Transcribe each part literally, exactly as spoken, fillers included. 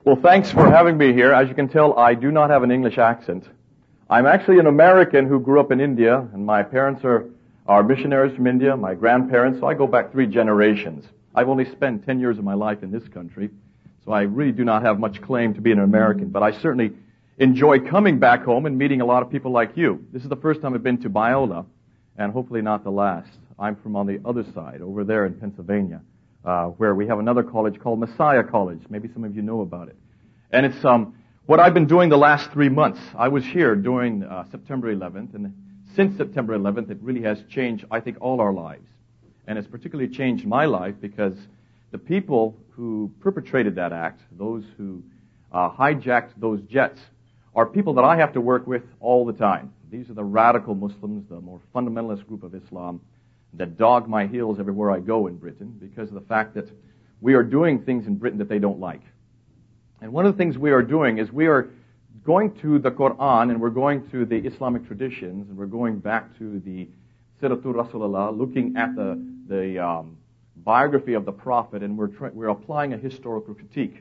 Well, thanks for having me here. As you can tell, I do not have an English accent. I'm actually an American who grew up in India, and my parents are, are missionaries from India, my grandparents, so I go back three generations. I've only spent ten years of my life in this country, so I really do not have much claim to being an American, but I certainly enjoy coming back home and meeting a lot of people like you. This is the first time I've been to Biola, and hopefully not the last. I'm from on the other side, over there in Pennsylvania. Uh, where we have another college called Messiah College. Maybe some of you know about it. And it's um, what I've been doing the last three months. I was here during uh, September eleventh, and since September eleventh, it really has changed, I think, all our lives. And it's particularly changed my life because the people who perpetrated that act, those who uh, hijacked those jets, are people that I have to work with all the time. These are the radical Muslims, the more fundamentalist group of Islam, that dog my heels everywhere I go in Britain because of the fact that we are doing things in Britain that they don't like. And one of the things we are doing is we are going to the Quran and we're going to the Islamic traditions and we're going back to the Siratul Rasulullah, looking at the, the um, biography of the Prophet, and we're, tra- we're applying a historical critique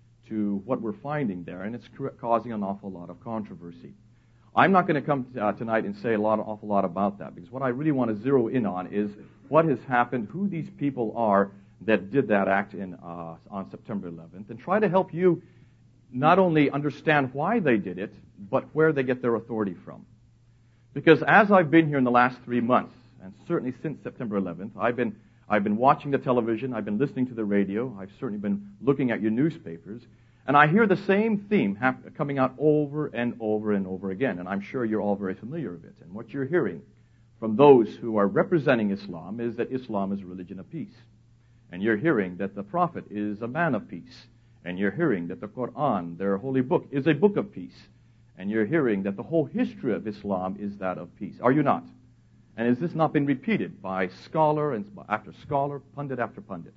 to what we're finding there, and it's causing an awful lot of controversy. I'm not going to come uh, tonight and say a lot, awful lot about that, because what I really want to zero in on is what has happened, who these people are that did that act in uh, on September eleventh, and try to help you not only understand why they did it, but where they get their authority from. Because as I've been here in the last three months, and certainly since September eleventh, I've been I've been watching the television, I've been listening to the radio, I've certainly been looking at your newspapers, and I hear the same theme hap- coming out over and over and over again, and I'm sure you're all very familiar with it. And what you're hearing from those who are representing Islam is that Islam is a religion of peace. And you're hearing that the Prophet is a man of peace. And you're hearing that the Quran, their holy book, is a book of peace. And you're hearing that the whole history of Islam is that of peace. Are you not? And has this not been repeated by scholar and after scholar, pundit after pundit?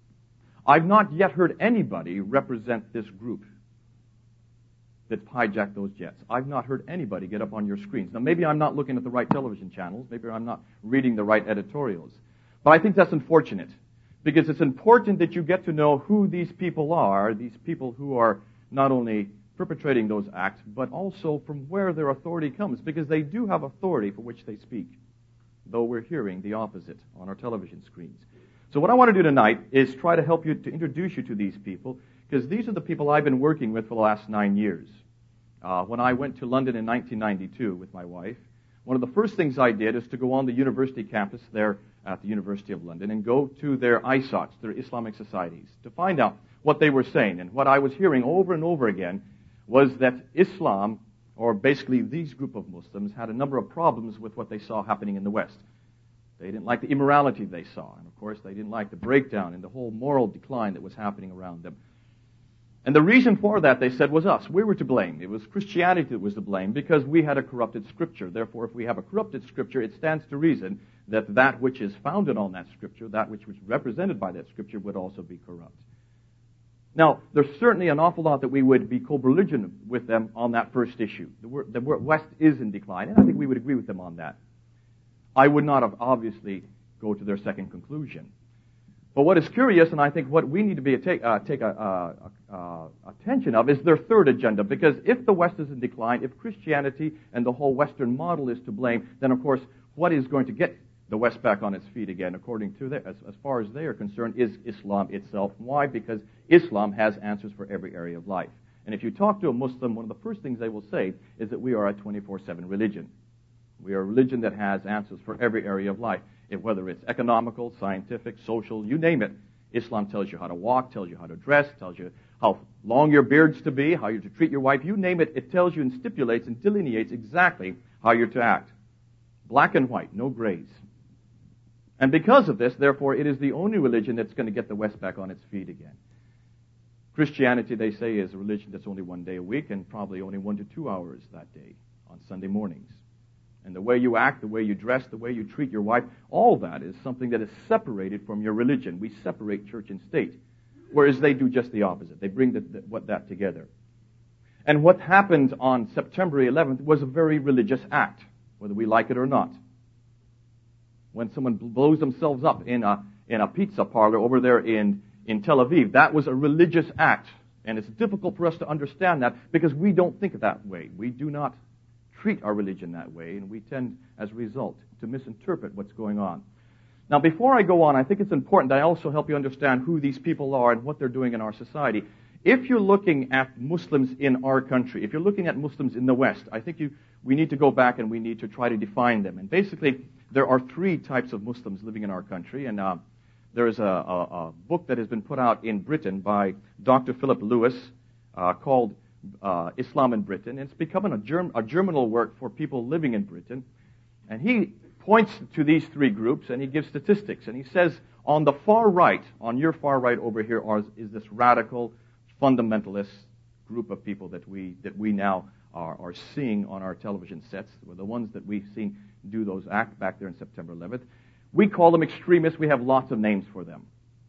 I've not yet heard anybody represent this group that hijacked those jets. I've not heard anybody get up on your screens. Now, maybe I'm not looking at the right television channels. Maybe I'm not reading the right editorials. But I think that's unfortunate, because it's important that you get to know who these people are, these people who are not only perpetrating those acts, but also from where their authority comes, because they do have authority for which they speak, though we're hearing the opposite on our television screens. So what I want to do tonight is try to help you, to introduce you to these people, because these are the people I've been working with for the last nine years. Uh, when I went to London in nineteen ninety-two with my wife, one of the first things I did is to go on the university campus there at the University of London and go to their I S O Ts, their Islamic societies, to find out what they were saying. And what I was hearing over and over again was that Islam, or basically these group of Muslims, had a number of problems with what they saw happening in the West. They didn't like the immorality they saw. And, of course, they didn't like the breakdown and the whole moral decline that was happening around them. And the reason for that, they said, was us. We were to blame. It was Christianity that was to blame because we had a corrupted scripture. Therefore, if we have a corrupted scripture, it stands to reason that that which is founded on that scripture, that which was represented by that scripture, would also be corrupt. Now, there's certainly an awful lot that we would be co-religion with them on that first issue. The, the West is in decline, and I think we would agree with them on that. I would not have obviously go to their second conclusion. But what is curious, and I think what we need to be take, uh, take a, a, a, attention of, is their third agenda. Because if the West is in decline, if Christianity and the whole Western model is to blame, then of course what is going to get the West back on its feet again, according to their, as, as far as they are concerned, is Islam itself. Why? Because Islam has answers for every area of life. And if you talk to a Muslim, one of the first things they will say is that we are a twenty-four seven religion. We are a religion that has answers for every area of life, if, whether it's economical, scientific, social, you name it. Islam tells you how to walk, tells you how to dress, tells you how long your beard's to be, how you're to treat your wife. You name it, it tells you and stipulates and delineates exactly how you're to act. Black and white, no grays. And because of this, therefore, it is the only religion that's going to get the West back on its feet again. Christianity, they say, is a religion that's only one day a week and probably only one to two hours that day on Sunday mornings. And the way you act, the way you dress, the way you treat your wife, all that is something that is separated from your religion. We separate church and state, whereas they do just the opposite. They bring the, the, what, that together. And what happened on September eleventh was a very religious act, whether we like it or not. When someone blows themselves up in a in a pizza parlor over there in, in Tel Aviv, that was a religious act And it's difficult for us to understand that because we don't think that way. We do not treat our religion that way, and we tend, as a result, to misinterpret what's going on. Now, before I go on, I think it's important that I also help you understand who these people are and what they're doing in our society. If you're looking at Muslims in our country, if you're looking at Muslims in the West, I think you, we need to go back and we need to try to define them. And basically, there are three types of Muslims living in our country, and uh, there is a, a, a book that has been put out in Britain by Doctor Philip Lewis uh, called uh, Islam in Britain. And it's becoming a, germ, a germinal work for people living in Britain. And he points to these three groups, and he gives statistics. And he says, on the far right, on your far right over here, are, is this radical, fundamentalist group of people that we that we now are, are seeing on our television sets, were the ones that we've seen do those acts back there on September eleventh. We call them extremists. We have lots of names for them.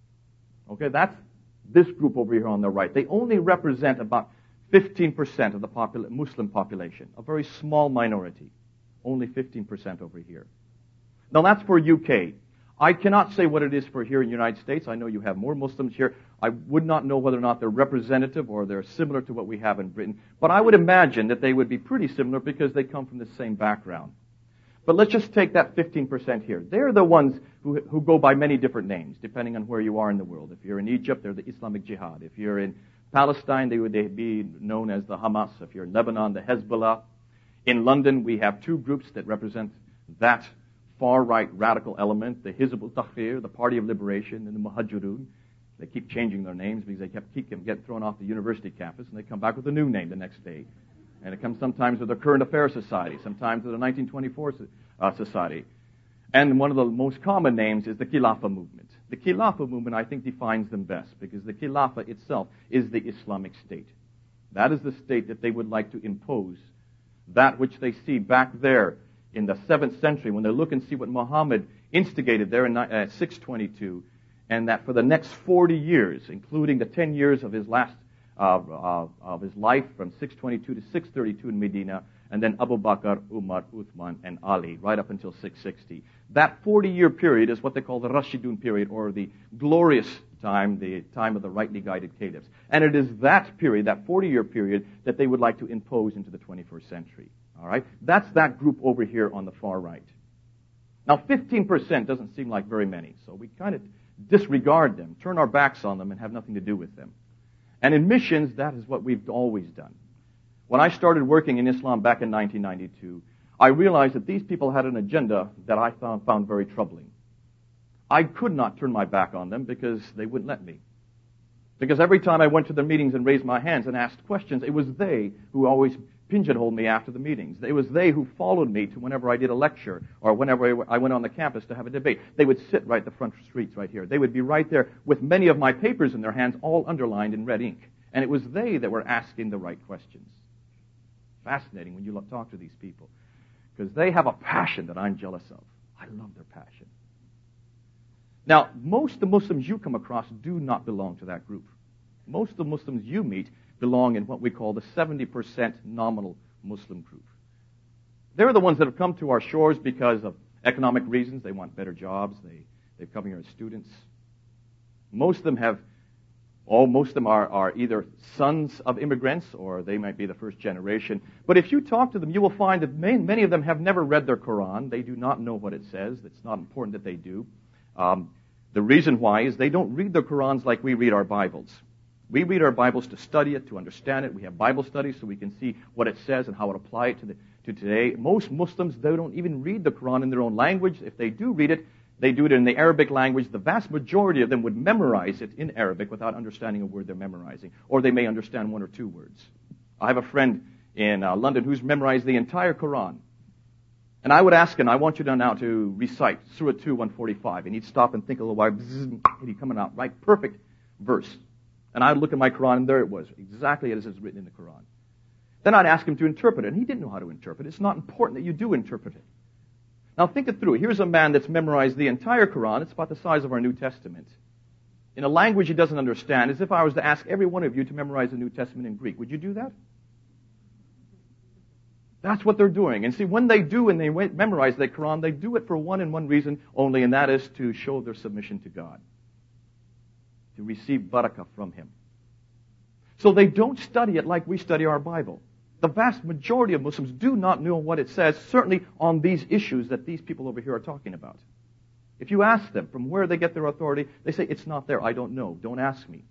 Okay, that's this group over here on the right. They only represent about fifteen percent of the popula- Muslim population, a very small minority. Only fifteen percent over here. Now that's for U K. I cannot say what it is for here in the United States. I know you have more Muslims here. I would not know whether or not they're representative or they're similar to what we have in Britain. But I would imagine that they would be pretty similar because they come from the same background. But let's just take that fifteen percent here. They're the ones who, who go by many different names, depending on where you are in the world. If you're in Egypt, they're the Islamic Jihad. If you're in Palestine, they would be known as the Hamas. If you're in Lebanon, the Hezbollah. In London, we have two groups that represent that far-right radical element, the Hizb ut-Tahrir, the Party of Liberation, and the Muhajirun. They keep changing their names because they kept keep getting thrown off the university campus, and they come back with a new name the next day. And it comes sometimes with the Current Affairs Society, sometimes with the nineteen twenty-four uh, Society. And one of the most common names is the Khilafah movement. The Khilafah movement, I think, defines them best because the Khilafah itself is the Islamic State. That is the state that they would like to impose, that which they see back there in the seventh century when they look and see what Muhammad instigated there in uh, six twenty-two, and that for the next forty years, including the ten years of his last uh, uh, of his life from six twenty-two to six thirty-two in Medina, and then Abu Bakr, Umar, Uthman, and Ali, right up until six sixty. That forty-year period is what they call the Rashidun period, or the glorious time, the time of the rightly guided caliphs. And it is that period, that forty-year period, that they would like to impose into the twenty-first century. All right? That's that group over here on the far right. Now, fifteen percent doesn't seem like very many, so we kind of disregard them, turn our backs on them, and have nothing to do with them. And in missions, that is what we've always done. When I started working in Islam back in nineteen ninety-two, I realized that these people had an agenda that I found, found very troubling. I could not turn my back on them because they wouldn't let me. Because every time I went to their meetings and raised my hands and asked questions, it was they who always pigeonholed me after the meetings. It was they who followed me to whenever I did a lecture or whenever I went on the campus to have a debate. They would sit right at the front streets right here. They would be right there with many of my papers in their hands, all underlined in red ink. And it was they that were asking the right questions. Fascinating when you talk to these people, because they have a passion that I'm jealous of. I love their passion. Now, most of the Muslims you come across do not belong to that group. Most of the Muslims you meet belong in what we call the seventy percent nominal Muslim group. They're the ones that have come to our shores because of economic reasons. They want better jobs. They, they've come here as students. Most of them have, oh, most of them are, are either sons of immigrants or they might be the first generation. But if you talk to them, you will find that many, many of them have never read their Quran. They do not know what it says. It's not important that they do. Um, the reason why is they don't read their Qurans like we read our Bibles. We read our Bibles to study it, to understand it. We have Bible studies so we can see what it says and how it applies it to, the, to today. Most Muslims, they don't even read the Quran in their own language. If they do read it, they do it in the Arabic language. The vast majority of them would memorize it in Arabic without understanding a word they're memorizing. Or they may understand one or two words. I have a friend in uh, London who's memorized the entire Quran. And I would ask him, I want you to now to recite Surah two, one forty-five. And he'd stop and think a little while, and he'd come out, right? Perfect verse. And I'd look at my Quran, and there it was, exactly as it's written in the Quran. Then I'd ask him to interpret it, and he didn't know how to interpret it. It's not important that you do interpret it. Now think it through. Here's a man that's memorized the entire Quran. It's about the size of our New Testament. In a language he doesn't understand, as if I was to ask every one of you to memorize the New Testament in Greek. Would you do that? That's what they're doing. And see, when they do and they memorize the Quran, they do it for one and one reason only, and that is to show their submission to God, to receive barakah from Him. So they don't study it like we study our Bible. The vast majority of Muslims do not know what it says, certainly on these issues that these people over here are talking about. If you ask them from where they get their authority, they say, it's not there, I don't know, don't ask me.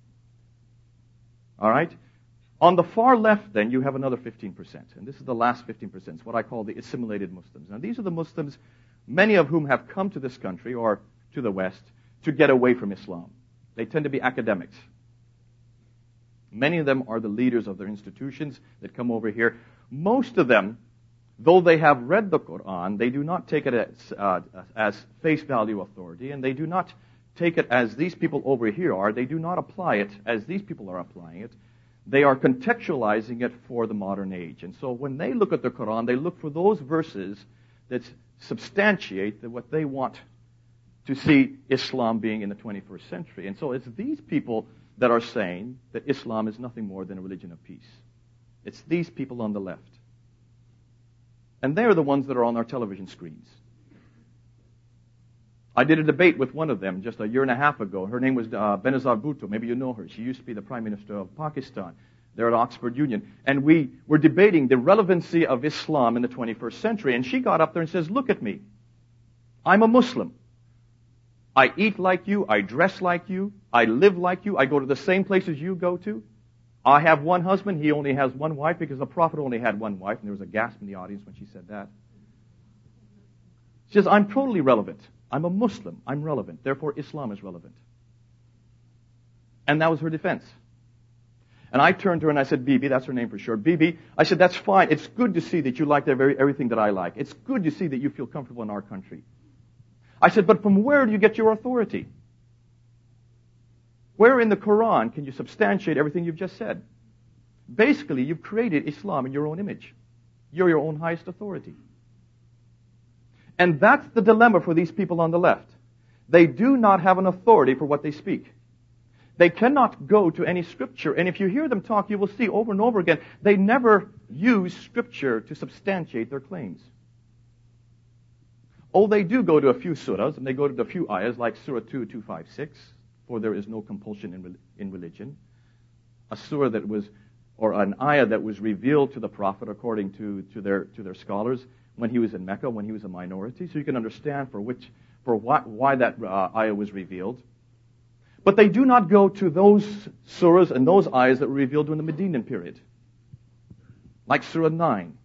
All right? On the far left, then, you have another fifteen percent. And this is the last fifteen percent. It's what I call the assimilated Muslims. Now, these are the Muslims, many of whom have come to this country or to the West to get away from Islam. They tend to be academics. Many of them are the leaders of their institutions that come over here. Most of them, though they have read the Quran, they do not take it as, uh, as face value authority, and they do not take it as these people over here are. They do not apply it as these people are applying it. They are contextualizing it for the modern age. And so when they look at the Quran, they look for those verses that substantiate that what they want to see Islam being in the twenty-first century. And so it's these people that are saying that Islam is nothing more than a religion of peace. It's these people on the left. And they're the ones that are on our television screens. I did a debate with one of them just a year and a half ago. Her name was uh, Benazir Bhutto. Maybe you know her. She used to be the Prime Minister of Pakistan. They're at Oxford Union. And we were debating the relevancy of Islam in the twenty-first century. And she got up there and says, look at me. I'm a Muslim. I eat like you. I dress like you. I live like you. I go to the same places you go to. I have one husband. He only has one wife because the Prophet only had one wife. And there was a gasp in the audience when she said that. She says, I'm totally relevant. I'm a Muslim. I'm relevant. Therefore, Islam is relevant. And that was her defense. And I turned to her and I said, Bibi, that's her name for sure. Bibi, I said, that's fine. It's good to see that you like very, everything that I like. It's good to see that you feel comfortable in our country. I said, but from where do you get your authority? Where in the Quran can you substantiate everything you've just said? Basically, you've created Islam in your own image. You're your own highest authority. And that's the dilemma for these people on the left. They do not have an authority for what they speak. They cannot go to any scripture. And if you hear them talk, you will see over and over again, they never use scripture to substantiate their claims. Oh, they do go to a few surahs, and they go to a few ayahs, like Surah two, two five six, for there is no compulsion in, in religion. A surah that was, or an ayah that was revealed to the Prophet according to, to, their, to their scholars when he was in Mecca, when he was a minority. So you can understand for which, for what, why that uh, ayah was revealed. But they do not go to those surahs and those ayahs that were revealed during the Medinan period. Like Surah nine.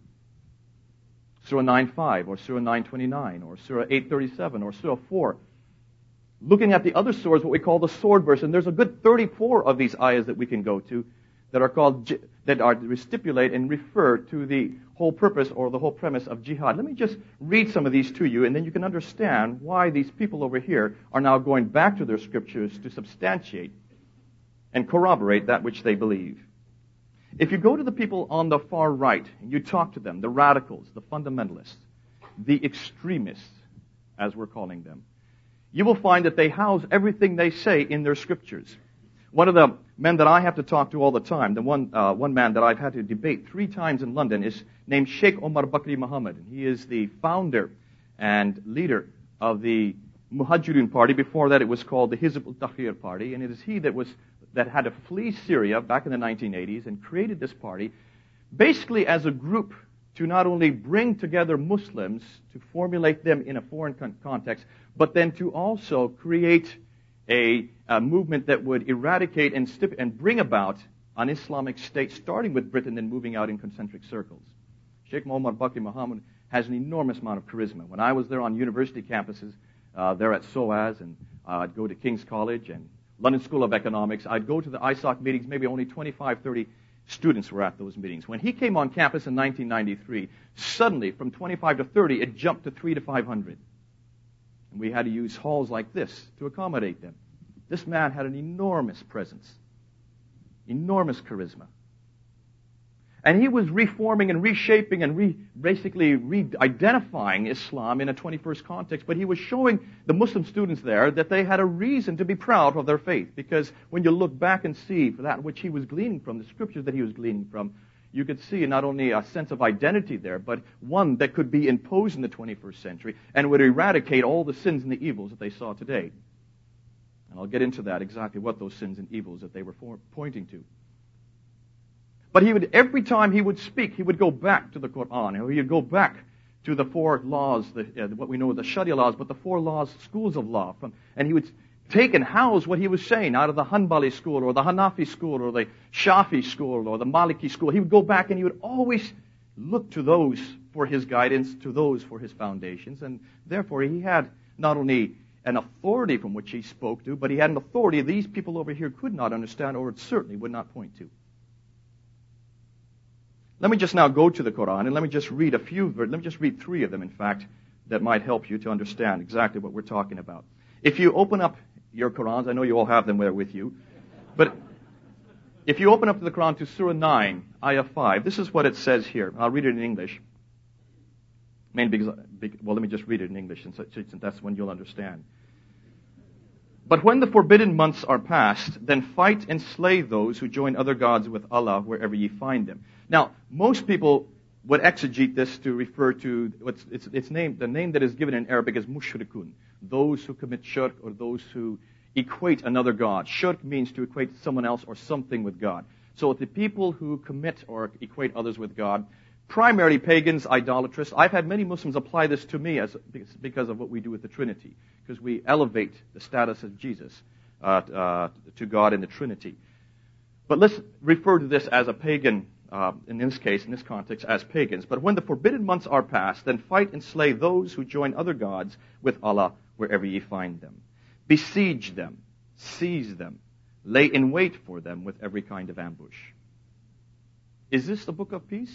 Surah nine five, or Surah nine twenty-nine, or Surah eight thirty-seven, or Surah four. Looking at the other surahs, what we call the sword verse, and there's a good thirty-four of these ayahs that we can go to that are called, that are stipulate and refer to the whole purpose or the whole premise of jihad. Let me just read some of these to you, and then you can understand why these people over here are now going back to their scriptures to substantiate and corroborate that which they believe. If you go to the people on the far right, and you talk to them, the radicals, the fundamentalists, the extremists, as we're calling them, you will find that they house everything they say in their scriptures. One of the men that I have to talk to all the time, the one uh, one man that I've had to debate three times in London, is named Sheikh Omar Bakri Muhammad. He is the founder and leader of the Muhajirun party. Before that, it was called the Hizb ut-Tahrir party, and it is he that was that had to flee Syria back in the nineteen eighties and created this party basically as a group to not only bring together Muslims to formulate them in a foreign con- context, but then to also create a, a movement that would eradicate and, stip- and bring about an Islamic state, starting with Britain and moving out in concentric circles. Sheikh Muhammad Bakri Muhammad has an enormous amount of charisma. When I was there on university campuses, uh, there at SOAS, and uh, I'd go to King's College and London School of Economics, I'd go to the I S O C meetings, maybe only twenty-five, thirty students were at those meetings. When he came on campus in nineteen ninety-three, suddenly from twenty-five to thirty, it jumped to three to five hundred. And we had to use halls like this to accommodate them. This man had an enormous presence, enormous charisma. And he was reforming and reshaping and re, basically re-identifying Islam in a twenty-first context, but he was showing the Muslim students there that they had a reason to be proud of their faith, because when you look back and see for that which he was gleaning from, the scriptures that he was gleaning from, you could see not only a sense of identity there, but one that could be imposed in the twenty-first century and would eradicate all the sins and the evils that they saw today. And I'll get into that, exactly what those sins and evils that they were for, pointing to. But he would, every time he would speak, he would go back to the Quran, or he would go back to the four laws, the, uh, what we know as the Sharia laws, but the four laws, schools of law. From, and he would take and house what he was saying out of the Hanbali school, or the Hanafi school, or the Shafi school, or the Maliki school. He would go back and he would always look to those for his guidance, to those for his foundations. And therefore, he had not only an authority from which he spoke to, but he had an authority these people over here could not understand, or certainly would not point to. Let me just now go to the Quran, and let me just read a few, let me just read three of them, in fact, that might help you to understand exactly what we're talking about. If you open up your Qurans, I know you all have them there with you, but if you open up to the Quran to Surah nine, Ayah five, this is what it says here. I'll read it in English. Mainly because, well, let me just read it in English, since that's when you'll understand. But when the forbidden months are past, then fight and slay those who join other gods with Allah wherever ye find them. Now, most people would exegete this to refer to, what's, it's, it's named, the name that is given in Arabic is mushrikun, those who commit shirk or those who equate another god. Shirk means to equate someone else or something with God. So the people who commit or equate others with God, primarily pagans, idolatrous. I've had many Muslims apply this to me as because of what we do with the Trinity, because we elevate the status of Jesus uh, uh, to God in the Trinity. But let's refer to this as a pagan, uh, in this case, in this context, as pagans. But when the forbidden months are past, then fight and slay those who join other gods with Allah wherever ye find them. Besiege them, seize them, lay in wait for them with every kind of ambush. Is this the book of peace?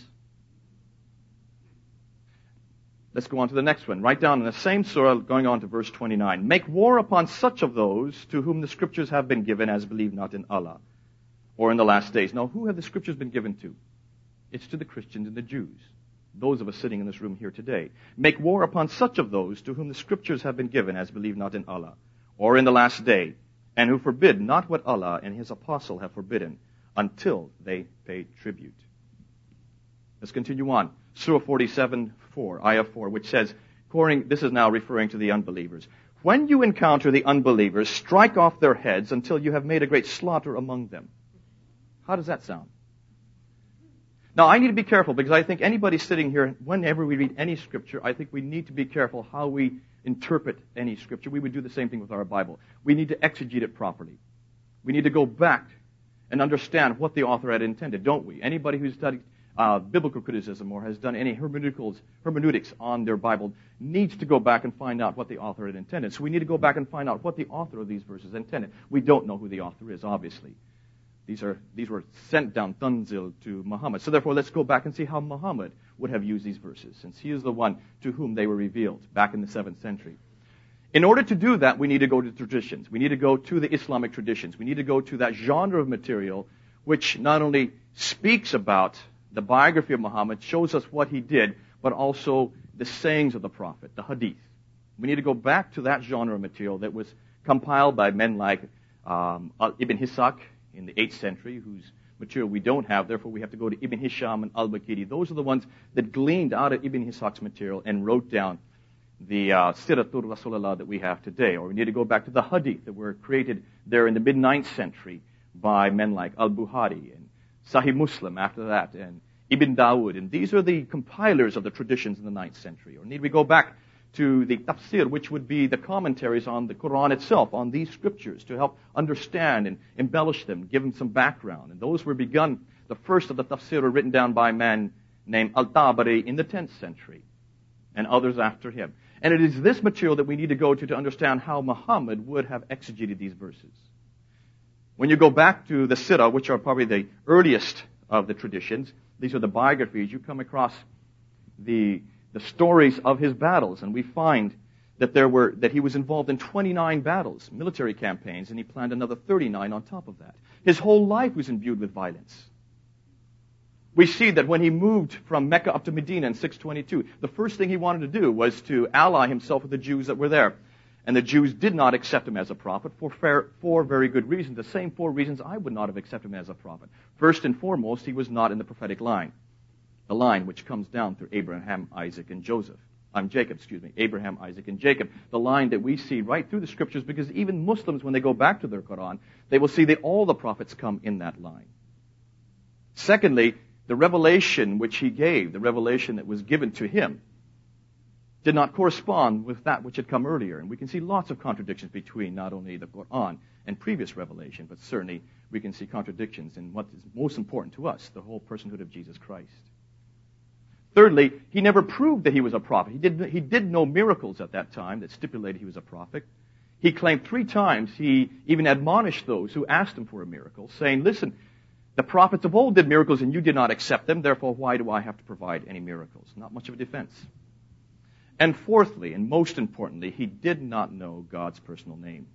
Let's go on to the next one. Right down in the same surah, going on to verse twenty-nine. Make war upon such of those to whom the scriptures have been given as believe not in Allah, or in the last days. Now, who have the scriptures been given to? It's to the Christians and the Jews. Those of us sitting in this room here today. Make war upon such of those to whom the scriptures have been given as believe not in Allah, or in the last day, and who forbid not what Allah and His apostle have forbidden, until they pay tribute. Let's continue on. Surah forty-seven, four, Ayah four, which says, this is now referring to the unbelievers. When you encounter the unbelievers, strike off their heads until you have made a great slaughter among them. How does that sound? Now, I need to be careful because I think anybody sitting here, whenever we read any scripture, I think we need to be careful how we interpret any scripture. We would do the same thing with our Bible. We need to exegete it properly. We need to go back and understand what the author had intended, don't we? Anybody who's studied uh, biblical criticism or has done any hermeneutics, hermeneutics on their Bible needs to go back and find out what the author had intended. So we need to go back and find out what the author of these verses intended. We don't know who the author is, obviously. These are these were sent down Tanzil to Muhammad. So therefore, let's go back and see how Muhammad would have used these verses, since he is the one to whom they were revealed back in the seventh century. In order to do that, we need to go to traditions. We need to go to the Islamic traditions. We need to go to that genre of material which not only speaks about the biography of Muhammad, shows us what he did, but also the sayings of the Prophet, the hadith. We need to go back to that genre of material that was compiled by men like um, Ibn Ishaq in the eighth century, whose material we don't have. Therefore, we have to go to Ibn Hisham and Al-Bakiri. Those are the ones that gleaned out of Ibn Ishaq's material and wrote down the uh, Siratul Rasulullah that we have today. Or we need to go back to the hadith that were created there in the mid-ninth century by men like Al-Bukhari and Sahih Muslim after that, and Ibn Dawood. And these are the compilers of the traditions in the ninth century. Or need we go back to the tafsir, which would be the commentaries on the Quran itself, on these scriptures, to help understand and embellish them, give them some background. And those were begun, the first of the tafsir were written down by a man named Al-Tabari in the tenth century, and others after him. And it is this material that we need to go to to understand how Muhammad would have exegeted these verses. When you go back to the Sirah, which are probably the earliest of the traditions, these are the biographies, you come across the the stories of his battles, and we find that there were that he was involved in twenty-nine battles, military campaigns, and he planned another thirty-nine on top of that. His whole life was imbued with violence. We see that when he moved from Mecca up to Medina in six twenty-two, the first thing he wanted to do was to ally himself with the Jews that were there. And the Jews did not accept him as a prophet for fair, four very good reasons. The same four reasons I would not have accepted him as a prophet. First and foremost, he was not in the prophetic line. The line which comes down through Abraham, Isaac, and Joseph. I'm Jacob, excuse me. Abraham, Isaac, and Jacob. The line that we see right through the scriptures, because even Muslims, when they go back to their Quran, they will see that all the prophets come in that line. Secondly, the revelation which he gave, the revelation that was given to him, did not correspond with that which had come earlier. And we can see lots of contradictions between not only the Quran and previous revelation, but certainly we can see contradictions in what is most important to us, the whole personhood of Jesus Christ. Thirdly, he never proved that he was a prophet. He did, he did no miracles at that time that stipulated he was a prophet. He claimed three times, he even admonished those who asked him for a miracle, saying, listen, the prophets of old did miracles and you did not accept them, therefore why do I have to provide any miracles? Not much of a defense. And fourthly, and most importantly, he did not know God's personal name.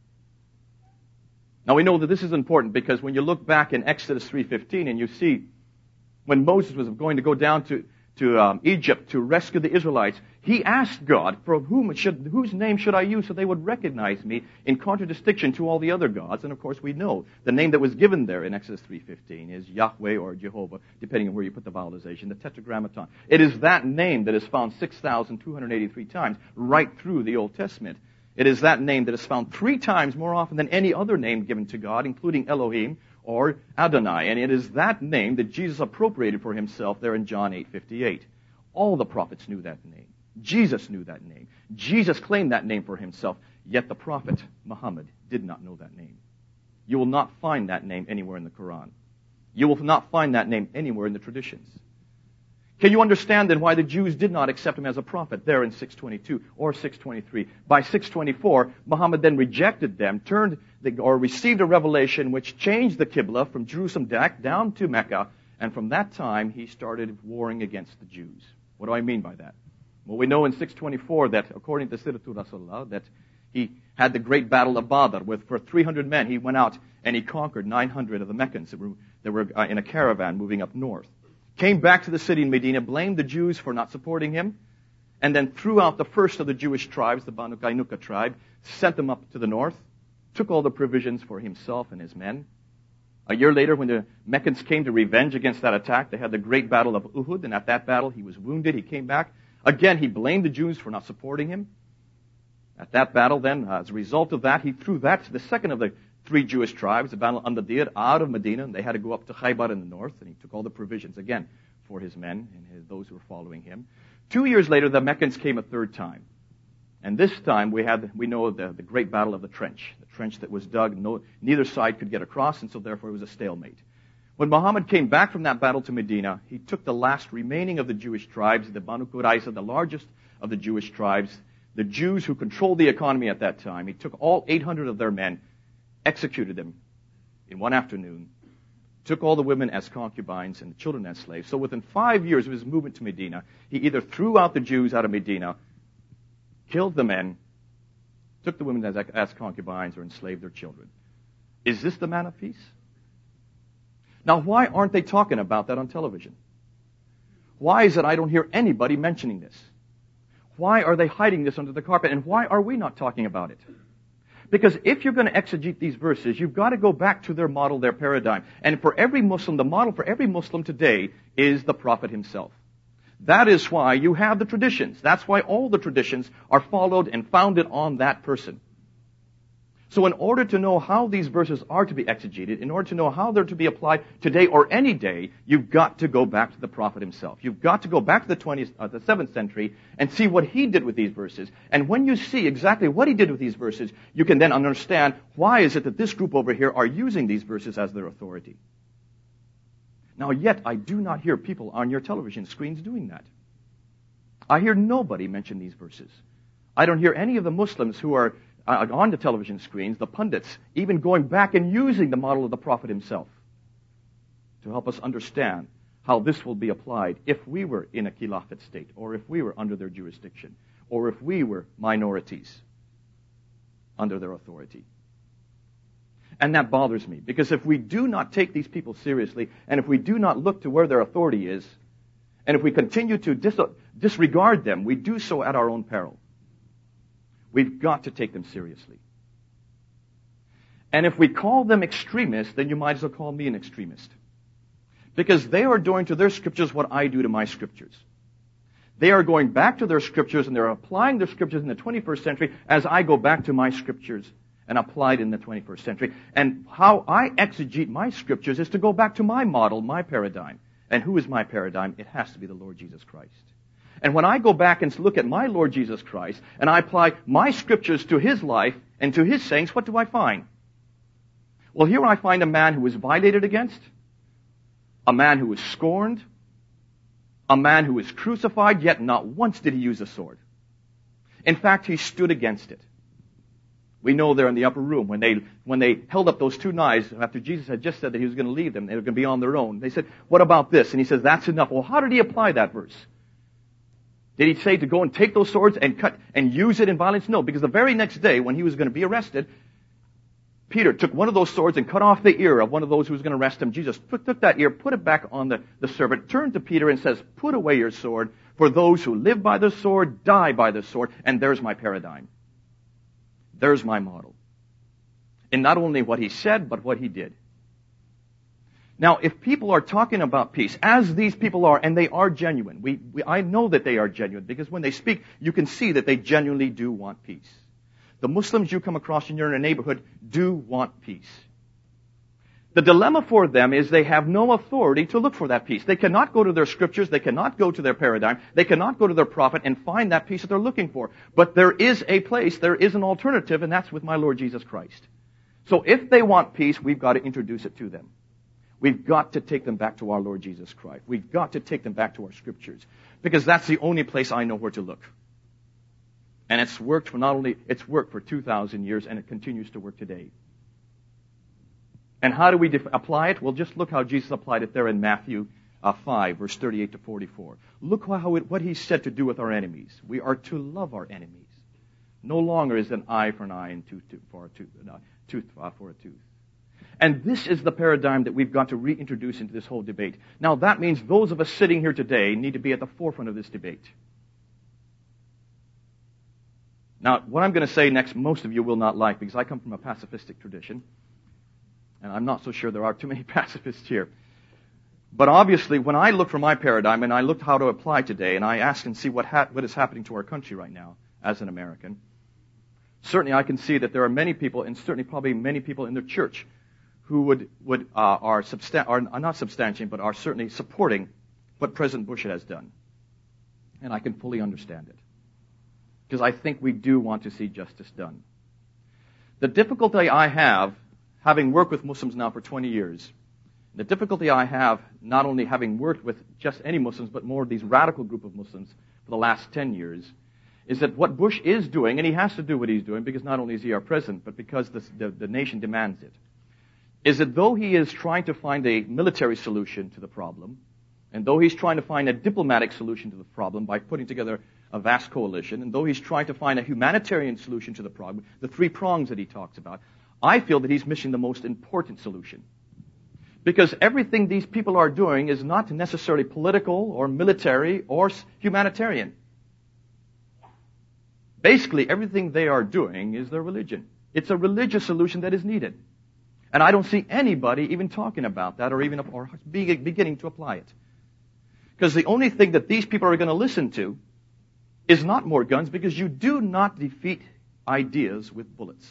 Now we know that this is important because when you look back in Exodus three fifteen and you see when Moses was going to go down to, to um, Egypt to rescue the Israelites, he asked God, for whom should, whose name should I use so they would recognize me in contradistinction to all the other gods? And of course we know the name that was given there in Exodus three fifteen is Yahweh or Jehovah, depending on where you put the vowelization, the tetragrammaton. It is that name that is found six thousand two hundred eighty-three times right through the Old Testament. It is that name that is found three times more often than any other name given to God, including Elohim or Adonai. And it is that name that Jesus appropriated for himself there in John eight fifty-eight. All the prophets knew that name. Jesus knew that name. Jesus claimed that name for himself, yet the prophet Muhammad did not know that name. You will not find that name anywhere in the Quran. You will not find that name anywhere in the traditions. Can you understand then why the Jews did not accept him as a prophet there in six twenty-two or six twenty-three? By six twenty-four, Muhammad then rejected them, turned the, or received a revelation which changed the Qibla from Jerusalem down to Mecca, and from that time he started warring against the Jews. What do I mean by that? Well, we know in six twenty-four that, according to Siratul Rasulullah, that he had the great battle of Badr with, for three hundred men, he went out and he conquered nine hundred of the Meccans that were, that were uh, in a caravan moving up north. Came back to the city in Medina, blamed the Jews for not supporting him, and then threw out the first of the Jewish tribes, the Banu Qaynuqa tribe, sent them up to the north, took all the provisions for himself and his men. A year later, when the Meccans came to revenge against that attack, they had the great battle of Uhud, and at that battle he was wounded, he came back. Again, he blamed the Jews for not supporting him. At that battle then, uh, as a result of that, he threw that, the second of the three Jewish tribes, the Banu an-Nadir, out of Medina, and they had to go up to Khaybar in the north, and he took all the provisions, again, for his men and his, those who were following him. Two years later, the Meccans came a third time. And this time, we had, we know the, the great battle of the trench, the trench that was dug, no, neither side could get across, and so therefore it was a stalemate. When Muhammad came back from that battle to Medina, he took the last remaining of the Jewish tribes, the Banu Qurayza, the largest of the Jewish tribes, the Jews who controlled the economy at that time. He took all eight hundred of their men, executed them in one afternoon, took all the women as concubines and the children as slaves. So within five years of his movement to Medina, he either threw out the Jews out of Medina, killed the men, took the women as, as concubines, or enslaved their children. Is this the man of peace? Now, why aren't they talking about that on television? Why is it I don't hear anybody mentioning this? Why are they hiding this under the carpet? And why are we not talking about it? Because if you're going to exegete these verses, you've got to go back to their model, their paradigm. And for every Muslim, the model for every Muslim today is the Prophet himself. That is why you have the traditions. That's why all the traditions are followed and founded on that person. So in order to know how these verses are to be exegeted, in order to know how they're to be applied today or any day, you've got to go back to the prophet himself. You've got to go back to the twentieth, uh, the seventh century and see what he did with these verses. And when you see exactly what he did with these verses, you can then understand why is it that this group over here are using these verses as their authority. Now, yet I do not hear people on your television screens doing that. I hear nobody mention these verses. I don't hear any of the Muslims who are Uh, on the television screens, the pundits, even going back and using the model of the Prophet himself to help us understand how this will be applied if we were in a Khilafat state, or if we were under their jurisdiction, or if we were minorities under their authority. And that bothers me, because if we do not take these people seriously, and if we do not look to where their authority is, and if we continue to dis- disregard them, we do so at our own peril. We've got to take them seriously. And if we call them extremists, then you might as well call me an extremist. Because they are doing to their scriptures what I do to my scriptures. They are going back to their scriptures and they're applying their scriptures in the twenty-first century as I go back to my scriptures and applied in the twenty-first century. And how I exegete my scriptures is to go back to my model, my paradigm. And who is my paradigm? It has to be the Lord Jesus Christ. And when I go back and look at my Lord Jesus Christ, and I apply my scriptures to His life and to His sayings, what do I find? Well, here I find a man who was violated against, a man who was scorned, a man who was crucified, yet not once did he use a sword. In fact, he stood against it. We know there in the upper room, when they when they held up those two knives, after Jesus had just said that He was going to leave them, they were going to be on their own, they said, what about this? And He says, that's enough. Well, how did He apply that verse? Did He say to go and take those swords and cut and use it in violence? No, because the very next day, when He was going to be arrested, Peter took one of those swords and cut off the ear of one of those who was going to arrest him. Jesus took that ear, put it back on the, the servant, turned to Peter and says, put away your sword, for those who live by the sword die by the sword. And there's my paradigm. There's my model. And not only what He said, but what He did. Now, if people are talking about peace, as these people are, and they are genuine, we, we, I know that they are genuine, because when they speak, you can see that they genuinely do want peace. The Muslims you come across in your neighborhood do want peace. The dilemma for them is they have no authority to look for that peace. They cannot go to their scriptures, they cannot go to their paradigm, they cannot go to their prophet and find that peace that they're looking for. But there is a place, there is an alternative, and that's with my Lord Jesus Christ. So if they want peace, we've got to introduce it to them. We've got to take them back to our Lord Jesus Christ. We've got to take them back to our scriptures. Because that's the only place I know where to look. And it's worked for not only, it's worked for two thousand years, and it continues to work today. And how do we def- apply it? Well, just look how Jesus applied it there in Matthew uh, five, verse thirty-eight to forty-four. Look how it, what He said to do with our enemies. We are to love our enemies. No longer is an eye for an eye and tooth for a tooth, no, tooth uh, for a tooth. And this is the paradigm that we've got to reintroduce into this whole debate. Now, that means those of us sitting here today need to be at the forefront of this debate. Now, what I'm going to say next, most of you will not like, because I come from a pacifistic tradition. And I'm not so sure there are too many pacifists here. But obviously, when I look for my paradigm, and I look how to apply today, and I ask and see what ha- what is happening to our country right now as an American, certainly I can see that there are many people, and certainly probably many people in the church, who would would uh, are, substan- are not substantiating, but are certainly supporting what President Bush has done. And I can fully understand it. Because I think we do want to see justice done. The difficulty I have, having worked with Muslims now for twenty years, the difficulty I have, not only having worked with just any Muslims, but more of these radical group of Muslims for the last ten years, is that what Bush is doing, and he has to do what he's doing, because not only is he our president, but because the, the, the nation demands it, is that though he is trying to find a military solution to the problem, and though he's trying to find a diplomatic solution to the problem by putting together a vast coalition, and though he's trying to find a humanitarian solution to the problem, the three prongs that he talks about, I feel that he's missing the most important solution. Because everything these people are doing is not necessarily political or military or humanitarian. Basically, everything they are doing is their religion. It's a religious solution that is needed. And I don't see anybody even talking about that or even or beginning to apply it. Because the only thing that these people are going to listen to is not more guns, because you do not defeat ideas with bullets.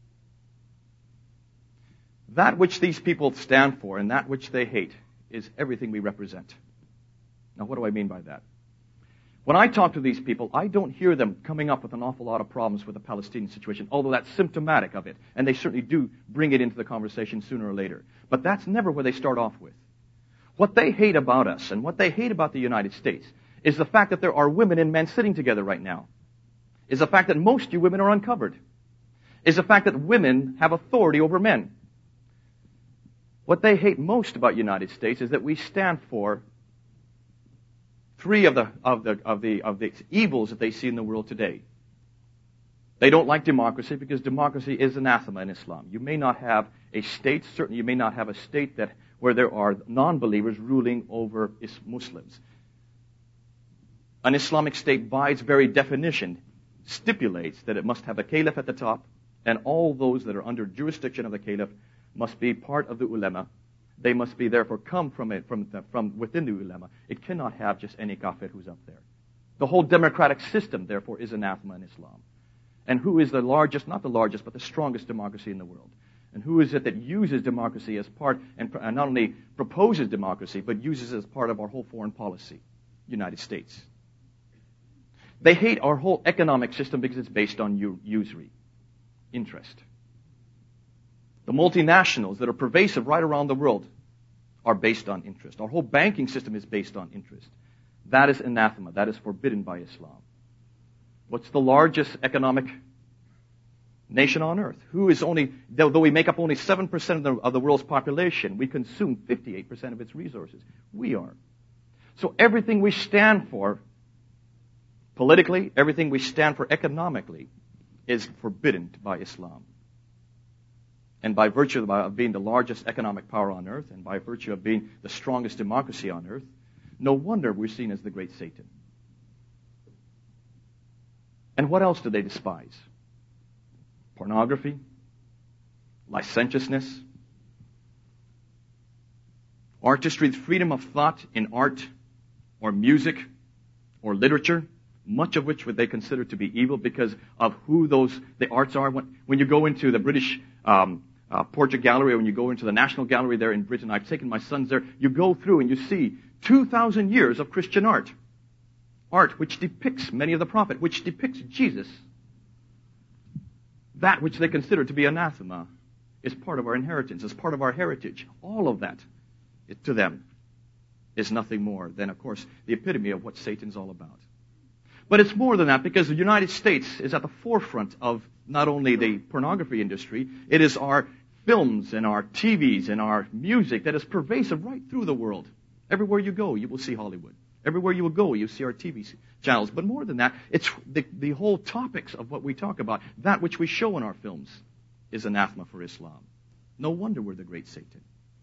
That which these people stand for and that which they hate is everything we represent. Now, what do I mean by that? When I talk to these people, I don't hear them coming up with an awful lot of problems with the Palestinian situation, although that's symptomatic of it, and they certainly do bring it into the conversation sooner or later. But that's never where they start off with. What they hate about us and what they hate about the United States is the fact that there are women and men sitting together right now. Is the fact that most of you women are uncovered. Is the fact that women have authority over men. What they hate most about the United States is that we stand for three of the of the of the of the evils that they see in the world today. They don't like democracy because democracy is anathema in Islam. You may not have a state, certainly you may not have a state that where there are non-believers ruling over Muslims. An Islamic state, by its very definition, stipulates that it must have a caliph at the top, and all those that are under jurisdiction of the caliph must be part of the ulama. They must be therefore come from it, from, from within the ulama. It cannot have just any kafir who's up there. The whole democratic system, therefore, is anathema in Islam. And who is the largest, not the largest, but the strongest democracy in the world? And who is it that uses democracy as part, and not only proposes democracy, but uses it as part of our whole foreign policy? United States. They hate our whole economic system because it's based on usury, interest. The multinationals that are pervasive right around the world are based on interest. Our whole banking system is based on interest. That is anathema. That is forbidden by Islam. What's the largest economic nation on earth? Who is only, though we make up only seven percent of the, of the world's population, we consume fifty-eight percent of its resources. We are. So everything we stand for politically, everything we stand for economically is forbidden by Islam. And by virtue of being the largest economic power on earth, and by virtue of being the strongest democracy on earth, no wonder we're seen as the great Satan. And what else do they despise? Pornography, licentiousness, artistry, freedom of thought in art or music or literature, much of which would they consider to be evil because of who those the arts are. When, when you go into the British um, uh, Portrait Gallery, or when you go into the National Gallery there in Britain, I've taken my sons there, you go through and you see two thousand years of Christian art. Art which depicts many of the prophets, which depicts Jesus. That which they consider to be anathema is part of our inheritance, is part of our heritage. All of that, it, to them, is nothing more than, of course, the epitome of what Satan's all about. But it's more than that, because the United States is at the forefront of not only the pornography industry, it is our films and our T Vs and our music that is pervasive right through the world. Everywhere you go, you will see Hollywood. Everywhere you will go, you see our T V channels. But more than that, it's the, the whole topics of what we talk about. That which we show in our films is anathema for Islam. No wonder we're the great Satan.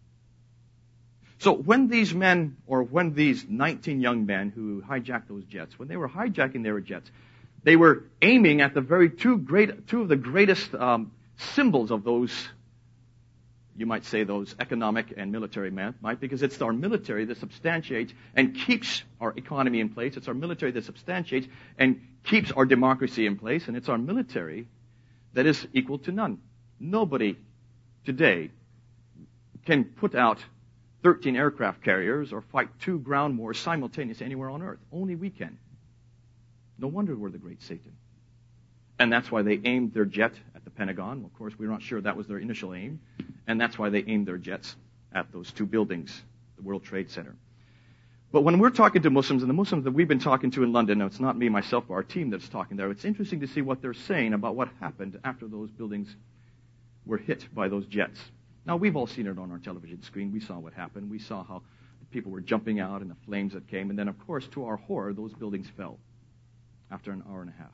So when these men, or when these nineteen young men who hijacked those jets, when they were hijacking their jets, they were aiming at the very two great, two of the greatest um, symbols of those, you might say, those economic and military might, because it's our military that substantiates and keeps our economy in place. It's our military that substantiates and keeps our democracy in place. And it's our military that is equal to none. Nobody today can put out thirteen aircraft carriers or fight two ground wars simultaneously anywhere on earth. Only we can. No wonder we're the great Satan. And that's why they aimed their jet at the Pentagon. Well, of course, we're not sure that was their initial aim. And that's why they aimed their jets at those two buildings, the World Trade Center. But when we're talking to Muslims, and the Muslims that we've been talking to in London, now it's not me, myself, but our team that's talking there, it's interesting to see what they're saying about what happened after those buildings were hit by those jets. Now, we've all seen it on our television screen. We saw what happened. We saw how people were jumping out and the flames that came. And then, of course, to our horror, those buildings fell after an hour and a half.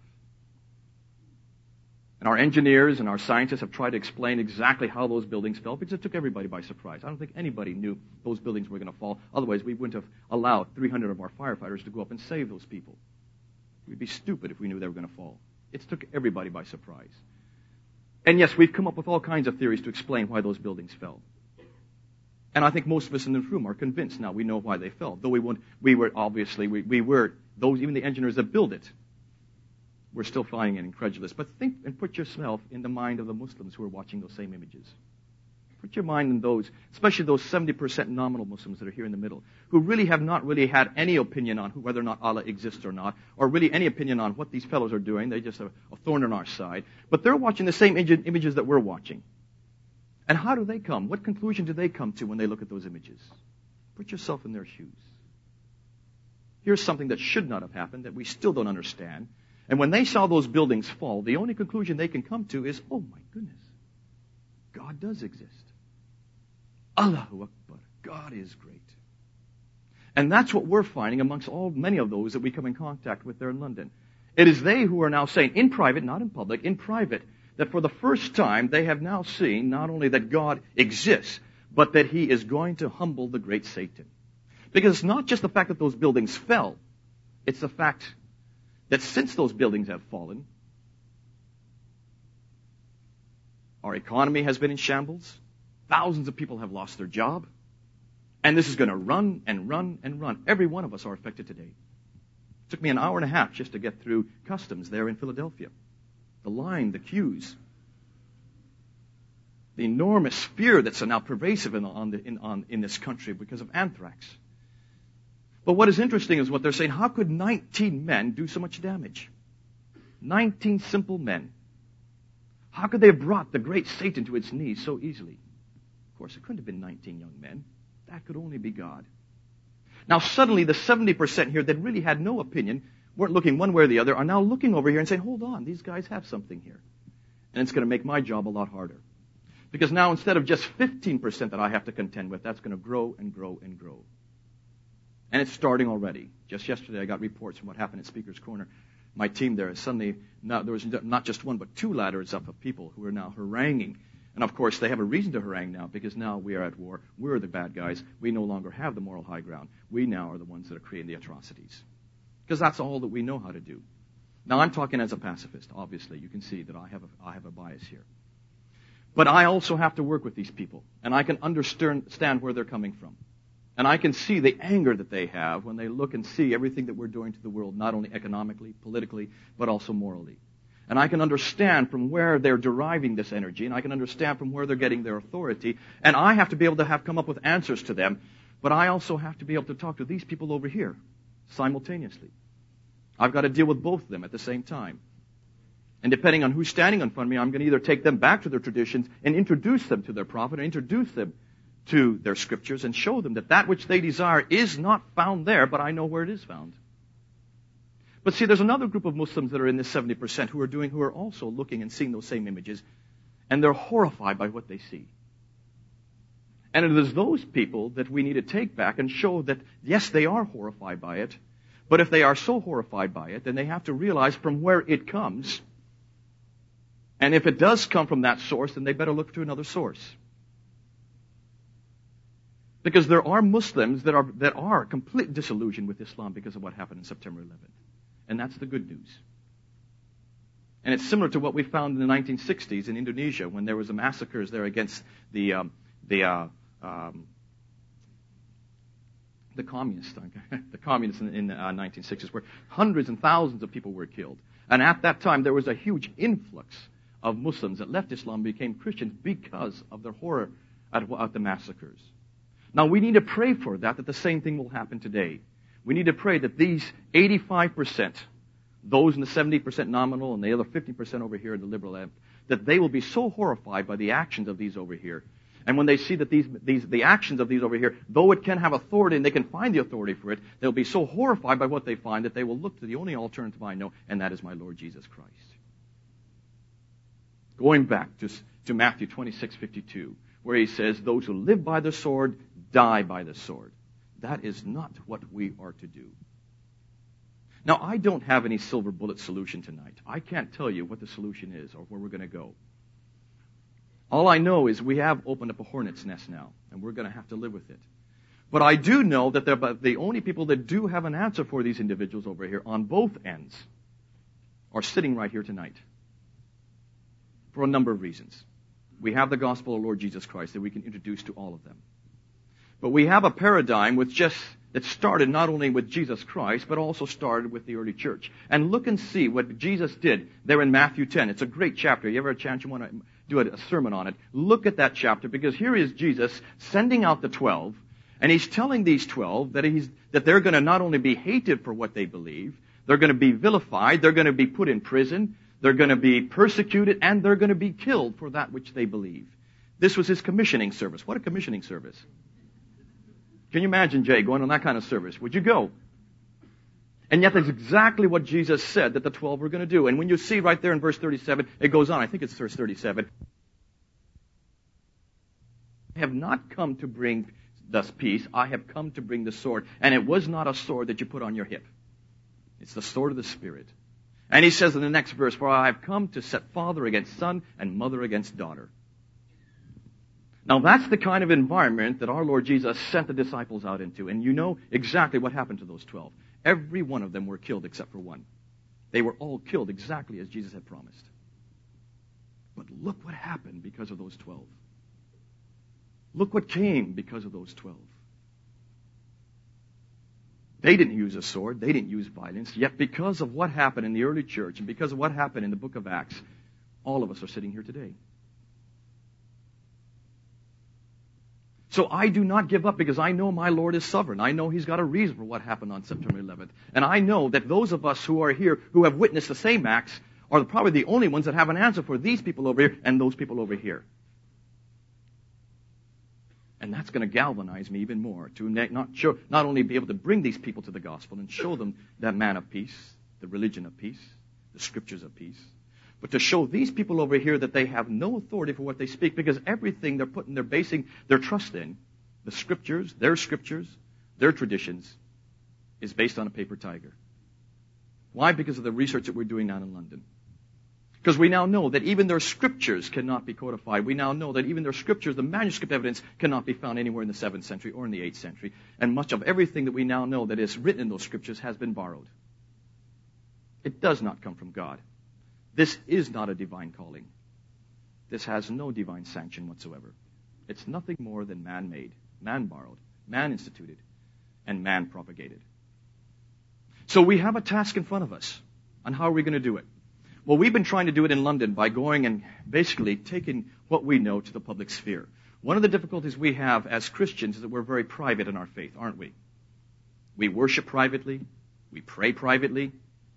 And our engineers and our scientists have tried to explain exactly how those buildings fell, because it took everybody by surprise. I don't think anybody knew those buildings were going to fall. Otherwise, we wouldn't have allowed three hundred of our firefighters to go up and save those people. We'd be stupid if we knew they were going to fall. It took everybody by surprise. And yes, we've come up with all kinds of theories to explain why those buildings fell. And I think most of us in this room are convinced now we know why they fell. Though we won't, we were obviously, we, we were, those, even the engineers that built it, we're still finding it incredulous. But think and put yourself in the mind of the Muslims who are watching those same images. Put your mind in those, especially those seventy percent nominal Muslims that are here in the middle, who really have not really had any opinion on who, whether or not Allah exists or not, or really any opinion on what these fellows are doing. They just have a thorn in our side. But they're watching the same image, images that we're watching. And how do they come? What conclusion do they come to when they look at those images? Put yourself in their shoes. Here's something that should not have happened, that we still don't understand. And when they saw those buildings fall, the only conclusion they can come to is, oh my goodness, God does exist. Allahu Akbar. God is great. And that's what we're finding amongst all many of those that we come in contact with there in London. It is they who are now saying, in private, not in public, in private, that for the first time they have now seen not only that God exists, but that He is going to humble the great Satan. Because it's not just the fact that those buildings fell, it's the fact that since those buildings have fallen, our economy has been in shambles. Thousands of people have lost their job. And this is going to run and run and run. Every one of us are affected today. It took me an hour and a half just to get through customs there in Philadelphia. the line, the queues, the enormous fear that's now pervasive in, on the, in, on, in this country because of anthrax. But what is interesting is what they're saying. How could nineteen men do so much damage? nineteen simple men. How could they have brought the great Satan to its knees so easily? Of course, it couldn't have been nineteen young men. That could only be God. Now suddenly the seventy percent here that really had no opinion, weren't looking one way or the other, are now looking over here and saying, hold on, these guys have something here. And it's going to make my job a lot harder. Because now instead of just fifteen percent that I have to contend with, that's going to grow and grow and grow. And it's starting already. Just yesterday I got reports from what happened at Speaker's Corner. My team there, suddenly, not, there was not just one, but two ladders up of people who are now haranguing. And of course, they have a reason to harangue now, because now we are at war. We're the bad guys. We no longer have the moral high ground. We now are the ones that are creating the atrocities. Because that's all that we know how to do. Now, I'm talking as a pacifist, obviously. You can see that I have a, I have a bias here. But I also have to work with these people, and I can understand where they're coming from. And I can see the anger that they have when they look and see everything that we're doing to the world, not only economically, politically, but also morally. And I can understand from where they're deriving this energy, and I can understand from where they're getting their authority, and I have to be able to have come up with answers to them, but I also have to be able to talk to these people over here simultaneously. I've got to deal with both of them at the same time. And depending on who's standing in front of me, I'm going to either take them back to their traditions and introduce them to their prophet, or introduce them to their scriptures and show them that that which they desire is not found there, but I know where it is found. But see, there's another group of Muslims that are in this seventy percent who are doing, who are also looking and seeing those same images, and they're horrified by what they see. And it is those people that we need to take back and show that, yes, they are horrified by it, but if they are so horrified by it, then they have to realize from where it comes. And if it does come from that source, then they better look to another source. Because there are Muslims that are that are completely disillusioned with Islam because of what happened on September eleventh. And that's the good news. And it's similar to what we found in the nineteen sixties in Indonesia when there was a massacres there against the um, the uh, um, the communists, the communists in, in the uh, nineteen sixties, where hundreds and thousands of people were killed. And at that time, there was a huge influx of Muslims that left Islam and became Christians because of their horror at, at the massacres. Now, we need to pray for that, that the same thing will happen today. We need to pray that these eighty-five percent, those in the seventy percent nominal and the other fifty percent over here in the liberal end, that they will be so horrified by the actions of these over here. And when they see that these, these, the actions of these over here, though it can have authority and they can find the authority for it, they'll be so horrified by what they find that they will look to the only alternative I know, and that is my Lord Jesus Christ. Going back to, to Matthew twenty-six fifty-two, where he says, those who live by the sword die by the sword. That is not what we are to do. Now, I don't have any silver bullet solution tonight. I can't tell you what the solution is or where we're going to go. All I know is we have opened up a hornet's nest now, and we're going to have to live with it. But I do know that they're the only people that do have an answer for these individuals over here on both ends are sitting right here tonight for a number of reasons. We have the gospel of Lord Jesus Christ that we can introduce to all of them. But we have a paradigm which just that started not only with Jesus Christ, but also started with the early church. And look and see what Jesus did there in Matthew ten. It's a great chapter. You ever have a chance you want to do a sermon on it? Look at that chapter, because here is Jesus sending out the twelve, and he's telling these twelve that he's that they're going to not only be hated for what they believe, they're going to be vilified, they're going to be put in prison, they're going to be persecuted, and they're going to be killed for that which they believe. This was his commissioning service. What a commissioning service. Can you imagine, Jay, going on that kind of service? Would you go? And yet that's exactly what Jesus said that the twelve were going to do. And when you see right there in verse thirty-seven, it goes on. I think it's verse thirty-seven. I have not come to bring thus peace. I have come to bring the sword. And it was not a sword that you put on your hip. It's the sword of the Spirit. And he says in the next verse, for I have come to set father against son and mother against daughter. Now that's the kind of environment that our Lord Jesus sent the disciples out into. And you know exactly what happened to those twelve. Every one of them were killed except for one. They were all killed exactly as Jesus had promised. But look what happened because of those twelve. Look what came because of those twelve. They didn't use a sword. They didn't use violence. Yet because of what happened in the early church and because of what happened in the book of Acts, all of us are sitting here today. So I do not give up because I know my Lord is sovereign. I know He's got a reason for what happened on September eleventh. And I know that those of us who are here who have witnessed the same acts are probably the only ones that have an answer for these people over here and those people over here. And that's going to galvanize me even more to not, show, not only be able to bring these people to the gospel and show them that man of peace, the religion of peace, the scriptures of peace, but to show these people over here that they have no authority for what they speak because everything they're putting, they're basing their trust in, the scriptures, their scriptures, their traditions, is based on a paper tiger. Why? Because of the research that we're doing down in London. Because we now know that even their scriptures cannot be codified. We now know that even their scriptures, the manuscript evidence, cannot be found anywhere in the seventh century or in the eighth century. And much of everything that we now know that is written in those scriptures has been borrowed. It does not come from God. This is not a divine calling. This has no divine sanction whatsoever. It's nothing more than man-made, man-borrowed, man-instituted, and man-propagated. So we have a task in front of us. And how are we going to do it? Well, we've been trying to do it in London by going and basically taking what we know to the public sphere. One of the difficulties we have as Christians is that we're very private in our faith, aren't we? We worship privately. We pray privately.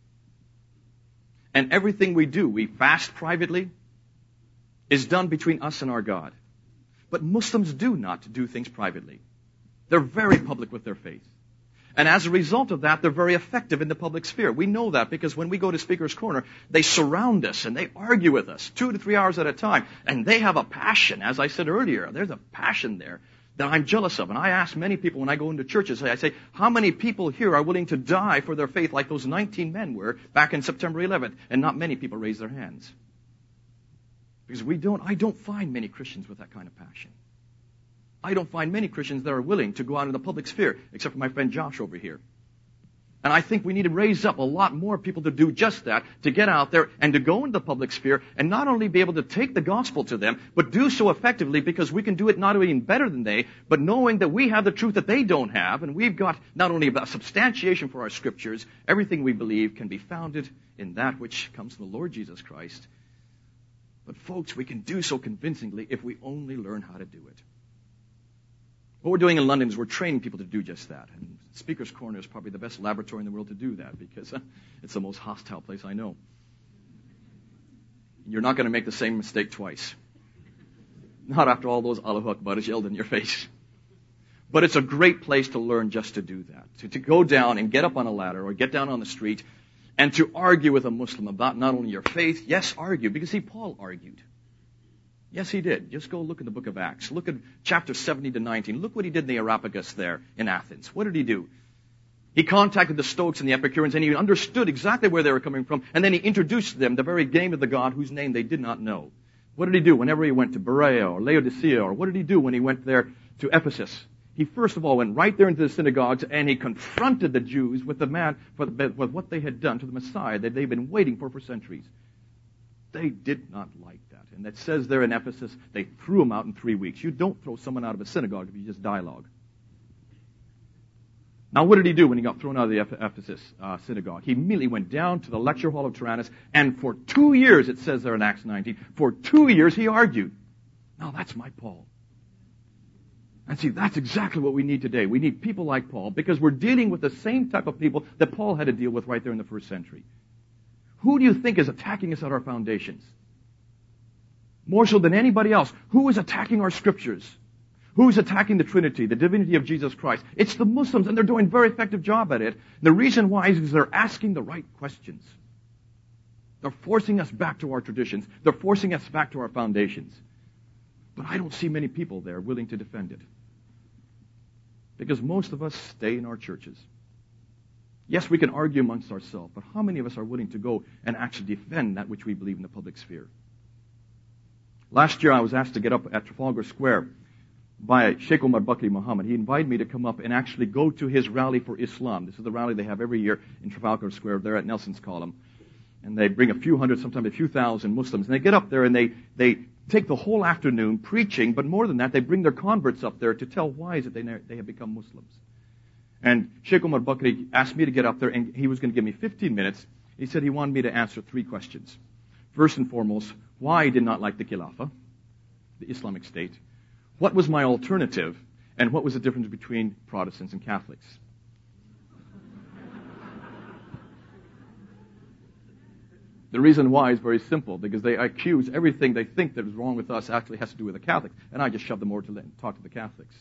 And everything we do, we fast privately, is done between us and our God. But Muslims do not do things privately. They're very public with their faith. And as a result of that, they're very effective in the public sphere. We know that because when we go to Speaker's Corner, they surround us and they argue with us two to three hours at a time. And they have a passion, as I said earlier. There's a passion there that I'm jealous of. And I ask many people when I go into churches, I say, how many people here are willing to die for their faith like those nineteen men were back in September eleventh? And not many people raise their hands. Because we don't, I don't find many Christians with that kind of passion. I don't find many Christians that are willing to go out in the public sphere, except for my friend Josh over here. And I think we need to raise up a lot more people to do just that, to get out there and to go into the public sphere and not only be able to take the gospel to them, but do so effectively because we can do it not only better than they, but knowing that we have the truth that they don't have, and we've got not only a substantiation for our scriptures, everything we believe can be founded in that which comes from the Lord Jesus Christ. But folks, we can do so convincingly if we only learn how to do it. What we're doing in London is we're training people to do just that. And Speaker's Corner is probably the best laboratory in the world to do that because uh, it's the most hostile place I know. You're not going to make the same mistake twice. Not after all those Allahu Akbar is yelled in your face. But it's a great place to learn just to do that. To, to go down and get up on a ladder or get down on the street and to argue with a Muslim about not only your faith, yes, argue, because see, Paul argued. Yes, he did. Just go look in the book of Acts. Look at chapter seventy to nineteen. Look what he did in the Areopagus there in Athens. What did he do? He contacted the Stoics and the Epicureans, and he understood exactly where they were coming from, and then he introduced them the very name of the God whose name they did not know. What did he do whenever he went to Berea or Laodicea, or what did he do when he went there to Ephesus? He first of all went right there into the synagogues, and he confronted the Jews with the man with what they had done to the Messiah that they've been waiting for for centuries. They did not like that. And it says there in Ephesus, they threw him out in three weeks. You don't throw someone out of a synagogue if you just dialogue. Now, what did he do when he got thrown out of the Ephesus uh, synagogue? He immediately went down to the lecture hall of Tyrannus, and for two years, it says there in Acts nineteen, for two years he argued. Now, that's my Paul. And see, that's exactly what we need today. We need people like Paul, because we're dealing with the same type of people that Paul had to deal with right there in the first century. Who do you think is attacking us at our foundations? More so than anybody else. Who is attacking our scriptures? Who is attacking the Trinity, the divinity of Jesus Christ? It's the Muslims, and they're doing a very effective job at it. The reason why is because they're asking the right questions. They're forcing us back to our traditions. They're forcing us back to our foundations. But I don't see many people there willing to defend it. Because most of us stay in our churches. Yes, we can argue amongst ourselves, but how many of us are willing to go and actually defend that which we believe in the public sphere? Last year I was asked to get up at Trafalgar Square by Sheikh Omar Bakri Muhammad. He invited me to come up and actually go to his rally for Islam. This is the rally they have every year in Trafalgar Square there at Nelson's Column. And they bring a few hundred, sometimes a few thousand Muslims. And they get up there and they, they take the whole afternoon preaching, but more than that, they bring their converts up there to tell why is it they, they have become Muslims. And Sheikh Omar Bakri asked me to get up there, and he was going to give me fifteen minutes. He said he wanted me to answer three questions. First and foremost, why I did not like the Khilafah, the Islamic State. What was my alternative? And what was the difference between Protestants and Catholics? The reason why is very simple, because they accuse everything they think that is wrong with us actually has to do with the Catholics, and I just shove them over to talk to the Catholics.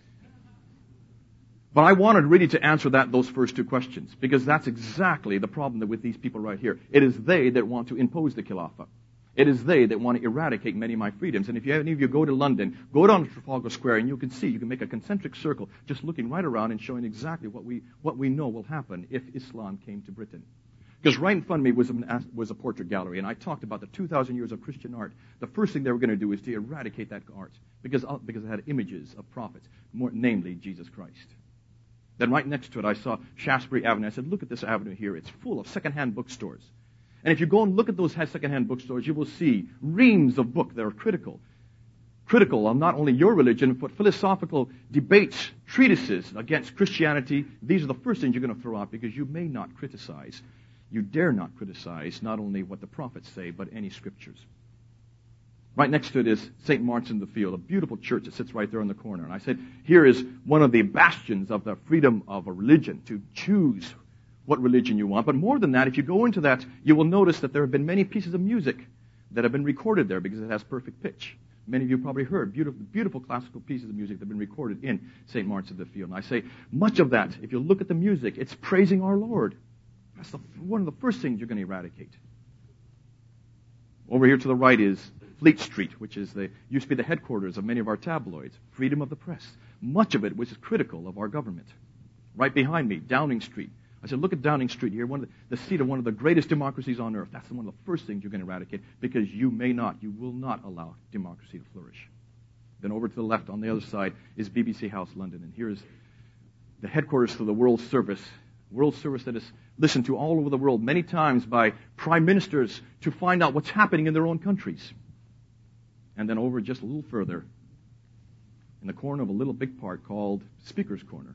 But I wanted really to answer that those first two questions, because that's exactly the problem that with these people right here. It is they that want to impose the Khilafah. It is they that want to eradicate many of my freedoms. And if you, any of you go to London, go down to Trafalgar Square, and you can see, you can make a concentric circle, just looking right around and showing exactly what we what we know will happen if Islam came to Britain. Because right in front of me was a, was a portrait gallery, and I talked about the two thousand years of Christian art. The first thing they were going to do is to eradicate that art, because, because it had images of prophets, more namely Jesus Christ. Then right next to it, I saw Shaftesbury Avenue. I said, look at this avenue here. It's full of secondhand bookstores. And if you go and look at those secondhand bookstores, you will see reams of books that are critical. Critical of not only your religion, but philosophical debates, treatises against Christianity. These are the first things you're going to throw out, because you may not criticize. You dare not criticize not only what the prophets say, but any scriptures. Right next to it is Saint Martin's in the Field, a beautiful church that sits right there in the corner. And I said, here is one of the bastions of the freedom of a religion, to choose what religion you want. But more than that, if you go into that, you will notice that there have been many pieces of music that have been recorded there because it has perfect pitch. Many of you probably heard beautiful, beautiful classical pieces of music that have been recorded in Saint Martin's in the Field. And I say, much of that, if you look at the music, it's praising our Lord. That's the, one of the first things you're going to eradicate. Over here to the right is Fleet Street, which is the used to be the headquarters of many of our tabloids. Freedom of the press. Much of it was critical of our government. Right behind me, Downing Street. I said, look at Downing Street here, one of the, the seat of one of the greatest democracies on earth. That's one of the first things you're going to eradicate, because you may not, you will not allow democracy to flourish. Then over to the left on the other side is B B C House, London. And here's the headquarters for the World Service. World Service that is listened to all over the world, many times by prime ministers to find out what's happening in their own countries. And then over just a little further, in the corner of a little big park called Speaker's Corner,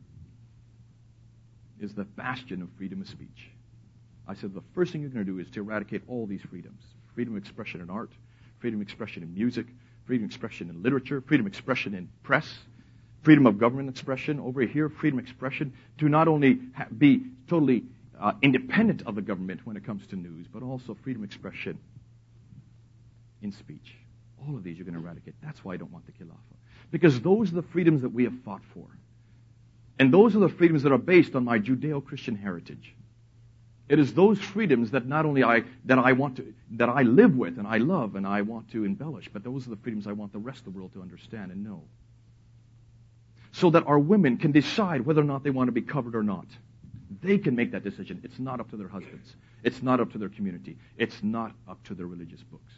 is the bastion of freedom of speech. I said the first thing you're going to do is to eradicate all these freedoms. Freedom of expression in art, freedom of expression in music, freedom of expression in literature, freedom of expression in press, freedom of government expression. Over here, freedom of expression to not only ha- be totally uh, independent of the government when it comes to news, but also freedom of expression in speech. All of these you're going to eradicate. That's why I don't want the Khilafah. Because those are the freedoms that we have fought for. And those are the freedoms that are based on my Judeo-Christian heritage. It is those freedoms that not only I that I want to that I live with and I love and I want to embellish, but those are the freedoms I want the rest of the world to understand and know. So that our women can decide whether or not they want to be covered or not. They can make that decision. It's not up to their husbands. It's not up to their community. It's not up to their religious books.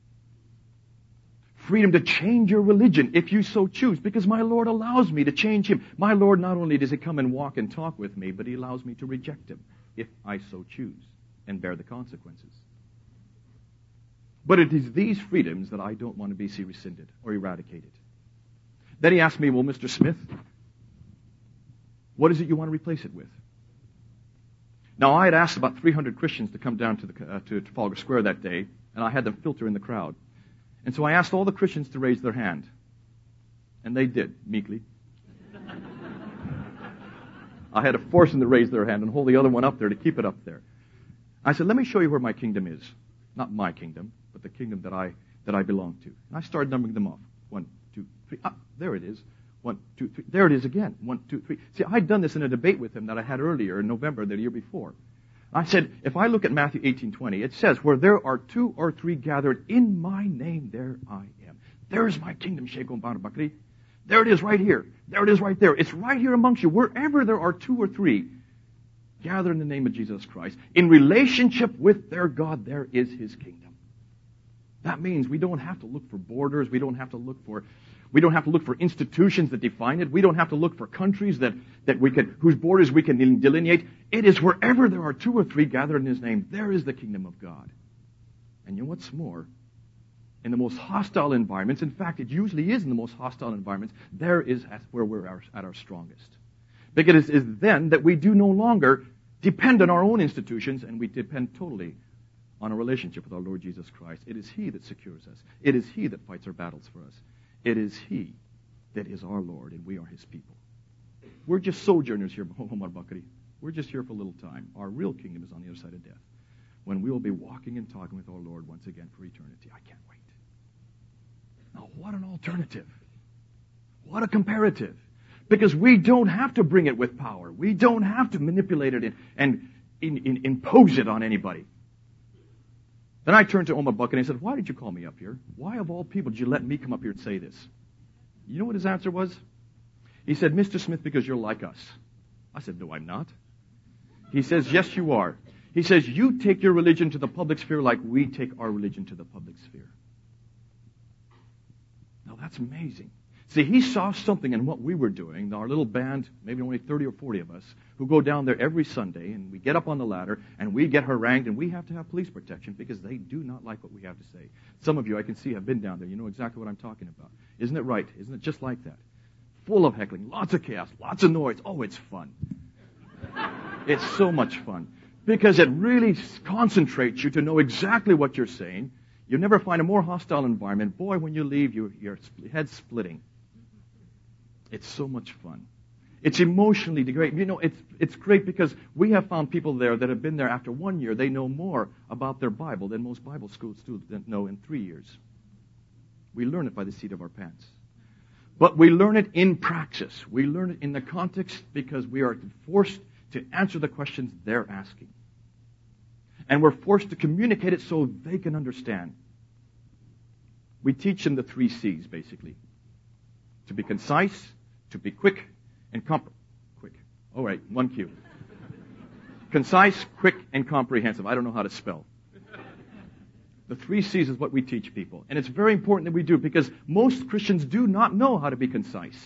Freedom to change your religion if you so choose, because my Lord allows me to change him. My Lord not only does he come and walk and talk with me, but he allows me to reject him if I so choose and bear the consequences. But it is these freedoms that I don't want to be see rescinded or eradicated. Then he asked me, well, Mister Smith, what is it you want to replace it with? Now, I had asked about three hundred Christians to come down to, the, uh, to Trafalgar Square that day, and I had them filter in the crowd. And so I asked all the Christians to raise their hand. And they did, meekly. I had to force them to raise their hand and hold the other one up there to keep it up there. I said, let me show you where my kingdom is. Not my kingdom, but the kingdom that I that I belong to. And I started numbering them off. One, two, three. Ah, there it is. One, two, three. There it is again. One, two, three. See, I'd done this in a debate with him that I had earlier in November the year before. I said, if I look at Matthew eighteen twenty, it says, where there are two or three gathered in my name, there I am. There's my kingdom, Sheikh Omar Bakri. There it is right here. There it is right there. It's right here amongst you. Wherever there are two or three gathered in the name of Jesus Christ, in relationship with their God, there is his kingdom. That means we don't have to look for borders. We don't have to look for We don't have to look for institutions that define it. We don't have to look for countries that, that we can, whose borders we can delineate. It is wherever there are two or three gathered in his name, there is the kingdom of God. And you know what's more? In the most hostile environments, in fact, it usually is in the most hostile environments, there is where we're at our strongest. Because it is then that we do no longer depend on our own institutions, and we depend totally on a relationship with our Lord Jesus Christ. It is He that secures us. It is He that fights our battles for us. It is He that is our Lord, and we are His people. We're just sojourners here, Omar Bakri. We're just here for a little time. Our real kingdom is on the other side of death, when we will be walking and talking with our Lord once again for eternity. I can't wait. Now, what an alternative. What a comparative. Because we don't have to bring it with power. We don't have to manipulate it and, and in, in, impose it on anybody. Then I turned to Omar Buck and I said, why did you call me up here? Why of all people did you let me come up here and say this? You know what his answer was? He said, Mister Smith, because you're like us. I said, no, I'm not. He says, yes, you are. He says, you take your religion to the public sphere like we take our religion to the public sphere. Now, that's amazing. See, he saw something in what we were doing, our little band, maybe only thirty or forty of us, who go down there every Sunday, and we get up on the ladder, and we get harangued, and we have to have police protection because they do not like what we have to say. Some of you, I can see, have been down there. You know exactly what I'm talking about. Isn't it right? Isn't it just like that? Full of heckling, lots of chaos, lots of noise. Oh, it's fun. It's so much fun because it really concentrates you to know exactly what you're saying. You'll never find a more hostile environment. Boy, when you leave, you, your head's splitting. It's so much fun. It's emotionally great. You know, it's it's great because we have found people there that have been there after one year. They know more about their Bible than most Bible school students know in three years. We learn it by the seat of our pants. But we learn it in praxis. We learn it in the context because we are forced to answer the questions they're asking. And we're forced to communicate it so they can understand. We teach them the three C's, basically. To be concise, to be quick, and comp- quick. All right, one cue. Concise, quick, and comprehensive. I don't know how to spell. The three C's is what we teach people. And it's very important that we do because most Christians do not know how to be concise.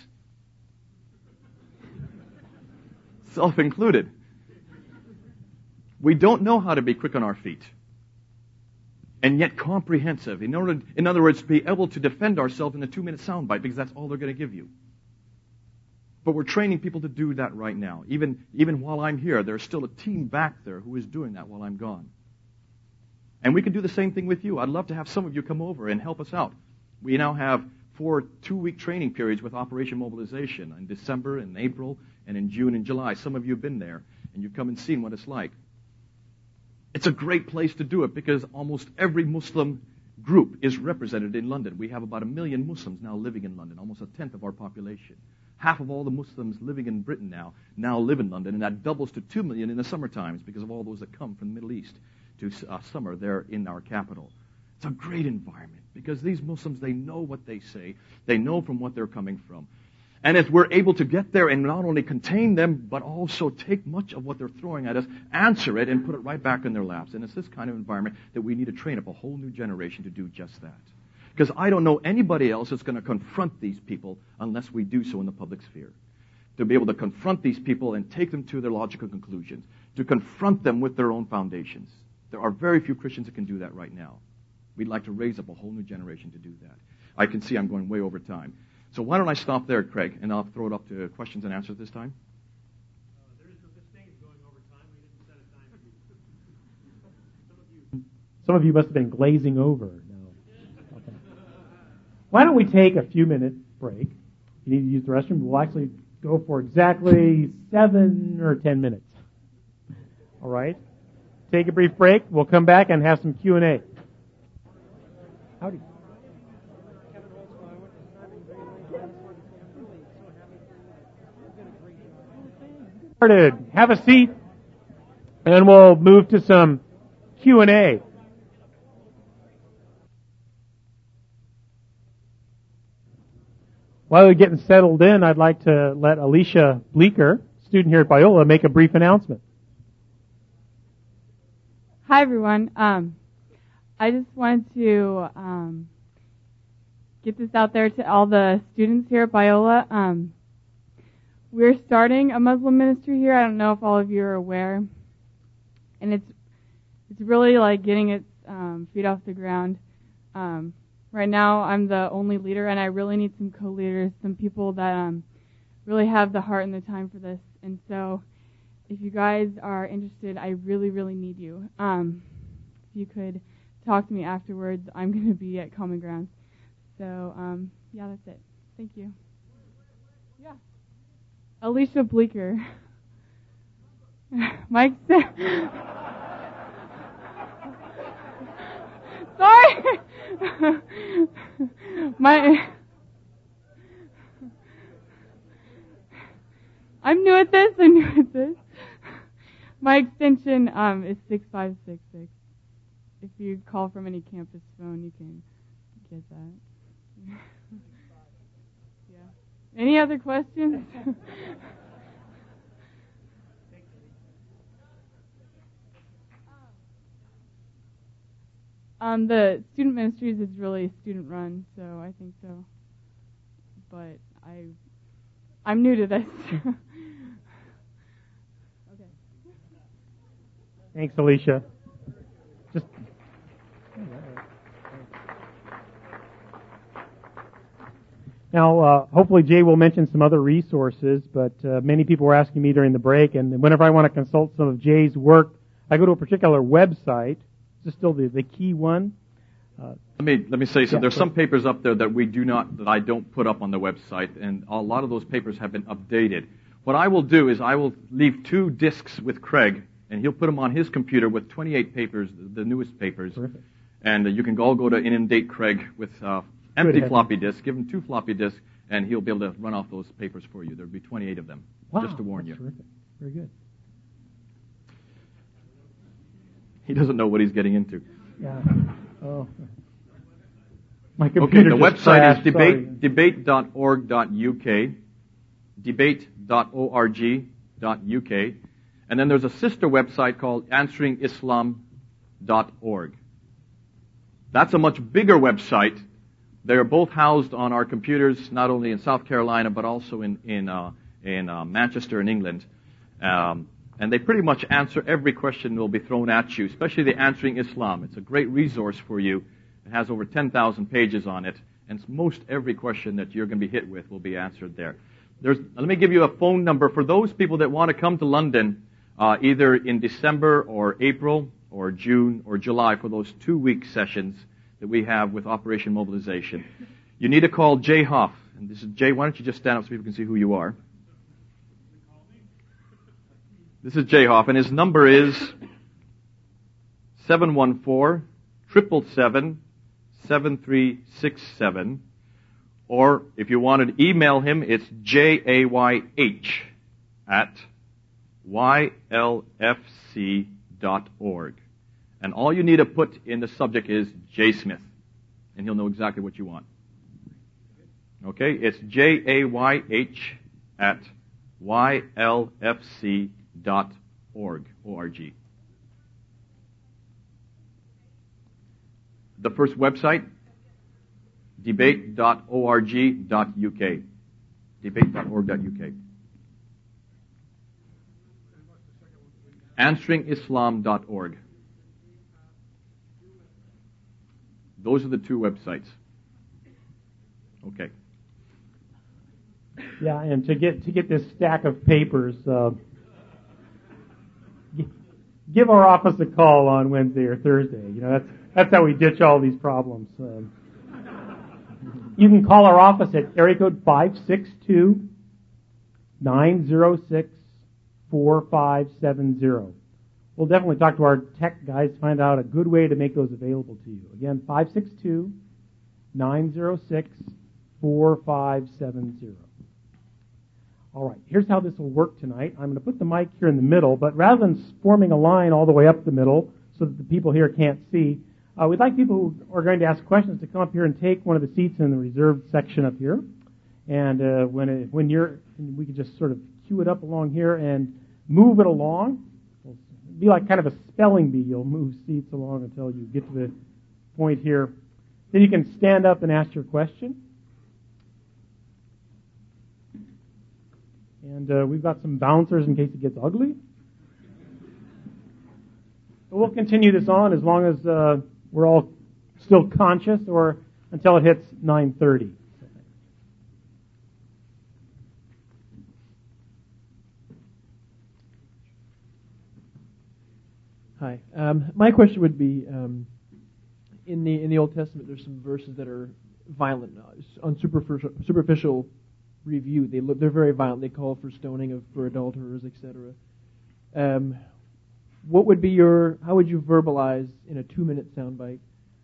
Self-included. We don't know how to be quick on our feet. And yet comprehensive. In, order, in other words, be able to defend ourselves in a two-minute soundbite because that's all they're going to give you. But we're training people to do that right now. Even, even while I'm here, there's still a team back there who is doing that while I'm gone. And we can do the same thing with you. I'd love to have some of you come over and help us out. We now have four two-week training periods with Operation Mobilization in December and April and in June and July. Some of you have been there, and you've come and seen what it's like. It's a great place to do it because almost every Muslim group is represented in London. We have about a million Muslims now living in London, almost a tenth of our population. Half of all the Muslims living in Britain now, now live in London, and that doubles to two million in the summer times because of all those that come from the Middle East to uh, summer there in our capital. It's a great environment because these Muslims, they know what they say. They know from what they're coming from. And if we're able to get there and not only contain them, but also take much of what they're throwing at us, answer it, and put it right back in their laps. And it's this kind of environment that we need to train up a whole new generation to do just that. Because I don't know anybody else that's going to confront these people unless we do so in the public sphere. To be able to confront these people and take them to their logical conclusions. To confront them with their own foundations. There are very few Christians that can do that right now. We'd like to raise up a whole new generation to do that. I can see I'm going way over time. So why don't I stop there, Craig, and I'll throw it up to questions and answers this time. Uh, there is no such thing as going over time. We didn't set a time for you. Some of you, Some of you must have been glazing over. No. Okay. Why don't we take a few minute break? If you need to use the restroom, we'll actually go for exactly seven or ten minutes. All right? Take a brief break. We'll come back and have some Q and A. Howdy. Started. Have a seat, and we'll move to some Q and A. While we're getting settled in, I'd like to let Alicia Bleeker, student here at Biola, make a brief announcement. Hi, everyone. Um, I just wanted to um, get this out there to all the students here at Biola. Um, we're starting a Muslim ministry here. I don't know if all of you are aware. And it's it's really like getting its um, feet off the ground. Um, right now, I'm the only leader, and I really need some co-leaders, some people that um, really have the heart and the time for this. And so if you guys are interested, I really, really need you. Um, if you could talk to me afterwards, I'm going to be at Common Ground. So, um, yeah, that's it. Thank you. Yeah. Alicia Bleeker. Mike said... Sorry! My... I'm new at this, I'm new at this. My extension um, is six five six six. If you call from any campus phone, you can get that. Yeah. Any other questions? um, the student ministries is really student run, so I think so. But I, I'm new to this. Okay. Thanks, Alicia. Just now, uh, hopefully Jay will mention some other resources, but uh, many people were asking me during the break, and whenever I want to consult some of Jay's work, I go to a particular website. This is still the, the key one. Uh, Let me let me say so. Yeah, There's sure. some papers up there that we do not that I don't put up on the website, and a lot of those papers have been updated. What I will do is I will leave two discs with Craig, and he'll put them on his computer with twenty-eight papers, the newest papers. Terrific. And uh, you can all go to inundate Craig with uh, empty Good. floppy disks. Give him two floppy disks, and he'll be able to run off those papers for you. There'll be twenty-eight of them, Wow, just to warn that's you. Terrific. Very good. He doesn't know what he's getting into. Yeah. Oh. My computer Okay, the just website crashed. is Sorry. debate debate dot org dot U K, debate dot org dot U K, and then there's a sister website called answering islam dot org. That's a much bigger website. They're both housed on our computers, not only in South Carolina, but also in, in, uh, in uh, Manchester in England. Um, and they pretty much answer every question that will be thrown at you, especially the Answering Islam. It's a great resource for you. It has over ten thousand pages on it, and most every question that you're going to be hit with will be answered there. There's, let me give you a phone number for those people that want to come to London, uh, either in December or April or June or July for those two-week sessions that we have with Operation Mobilization. You need to call Jay Hoff. And this is Jay. Why don't you just stand up so people can see who you are? This is Jay Hoff, and his number is seven one four, seven seven seven, seven three six seven. Or if you wanted to email him, it's jayh at y l f c dot org. And all you need to put in the subject is J. Smith, and he'll know exactly what you want. Okay, it's jayh at y l f c dot org, O R G. The first website, debate dot org dot U K. debate dot org dot U K. answering islam dot org. Those are the two websites. Okay. Yeah, and to get to get this stack of papers, uh, g- give our office a call on Wednesday or Thursday. You know, that's that's how we ditch all these problems. Um, you can call our office at area code five six two, nine zero six, four five seven zero. We'll definitely talk to our tech guys to find out a good way to make those available to you. Again, five six two, nine zero six, four five seven zero. All right, here's how this will work tonight. I'm going to put the mic here in the middle, but rather than forming a line all the way up the middle so that the people here can't see, uh, we'd like people who are going to ask questions to come up here and take one of the seats in the reserved section up here. And uh, when it, when you're, we can just sort of cue it up along here and move it along. It'll be like kind of a spelling bee. You'll move seats along until you get to the point here. Then you can stand up and ask your question. And uh, we've got some bouncers in case it gets ugly. But we'll continue this on as long as uh, we're all still conscious or until it hits nine thirty. Hi. Um, my question would be, um, in the in the Old Testament, there's some verses that are violent. Uh, on superficial, superficial review, they look, they're very violent. They call for stoning of for adulterers, et cetera. Um, what would be your? How would you verbalize in a two-minute soundbite?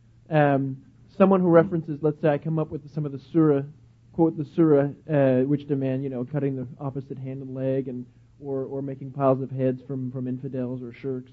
Um, someone who references, let's say, I come up with some of the surah, quote the surah, uh, which demand, you know, cutting the opposite hand and leg, and or or making piles of heads from from infidels or shirks.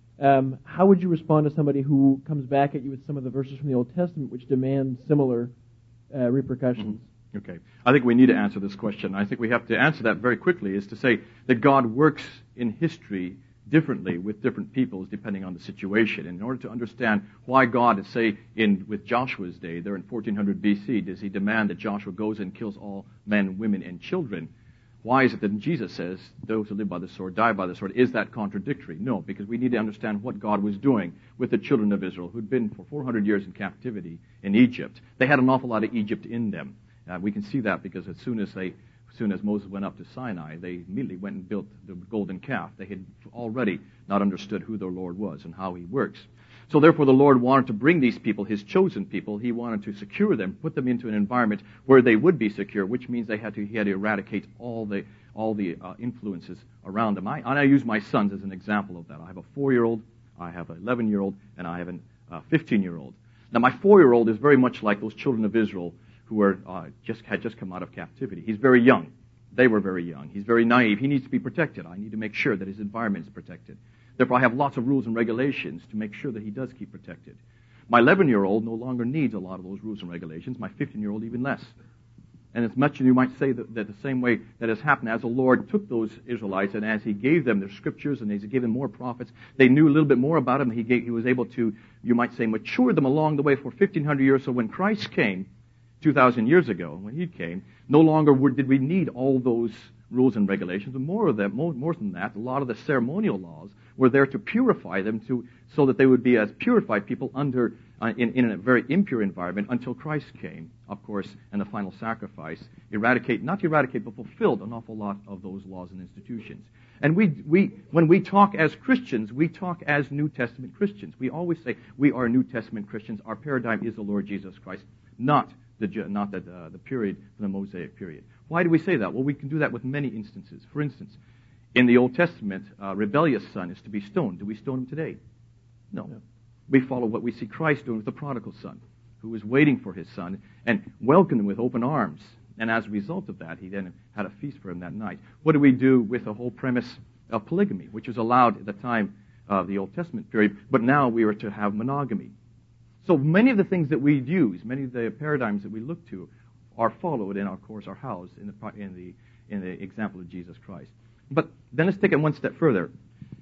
Um, how would you respond to somebody who comes back at you with some of the verses from the Old Testament which demand similar uh, repercussions? Mm-hmm. Okay. I think we need to answer this question. I think we have to answer that very quickly, is to say that God works in history differently with different peoples depending on the situation. And in order to understand why God, say, in with Joshua's day, there in fourteen hundred B C, does he demand that Joshua goes and kills all men, women, and children? Why is it that Jesus says, those who live by the sword die by the sword? Is that contradictory? No, because we need to understand what God was doing with the children of Israel, who'd been for four hundred years in captivity in Egypt. They had an awful lot of Egypt in them. Uh, we can see that because as soon as they, as soon as Moses went up to Sinai, they immediately went and built the golden calf. They had already not understood who their Lord was and how he works. So therefore the Lord wanted to bring these people, his chosen people, he wanted to secure them, put them into an environment where they would be secure, which means they had to, he had to eradicate all the all the uh, influences around them. I, and I use my sons as an example of that. I have a four-year-old, I have an eleven-year-old, and I have a uh, fifteen-year-old. Now my four-year-old is very much like those children of Israel who were uh, just had just come out of captivity. He's very young. They were very young. He's very naive. He needs to be protected. I need to make sure that his environment is protected. Therefore, I have lots of rules and regulations to make sure that he does keep protected. My eleven-year-old no longer needs a lot of those rules and regulations. My fifteen-year-old even less. And as much as you might say that, that the same way that has happened as the Lord took those Israelites and as he gave them their scriptures and as he gave them more prophets, they knew a little bit more about him. He, gave, he was able to, you might say, mature them along the way for fifteen hundred years. So when Christ came two thousand years ago, when he came, no longer were, did we need all those rules and regulations. And more of them, more, more than that, a lot of the ceremonial laws were there to purify them to so that they would be as purified people under uh, in, in a very impure environment until Christ came, of course, and the final sacrifice eradicate, not eradicate, but fulfilled an awful lot of those laws and institutions. And we, we, when we talk as Christians, we talk as New Testament Christians. We always say we are New Testament Christians. Our paradigm is the Lord Jesus Christ, not the not the uh, the period from the Mosaic period. Why do we say that? Well, we can do that with many instances. For instance, in the Old Testament, a rebellious son is to be stoned. Do we stone him today? No. no. We follow what we see Christ doing with the prodigal son, who was waiting for his son and welcomed him with open arms. And as a result of that, he then had a feast for him that night. What do we do with the whole premise of polygamy, which was allowed at the time of the Old Testament period, but now we are to have monogamy? So many of the things that we use, many of the paradigms that we look to, are followed and, of course, are housed in the in the in the example of Jesus Christ. But then let's take it one step further.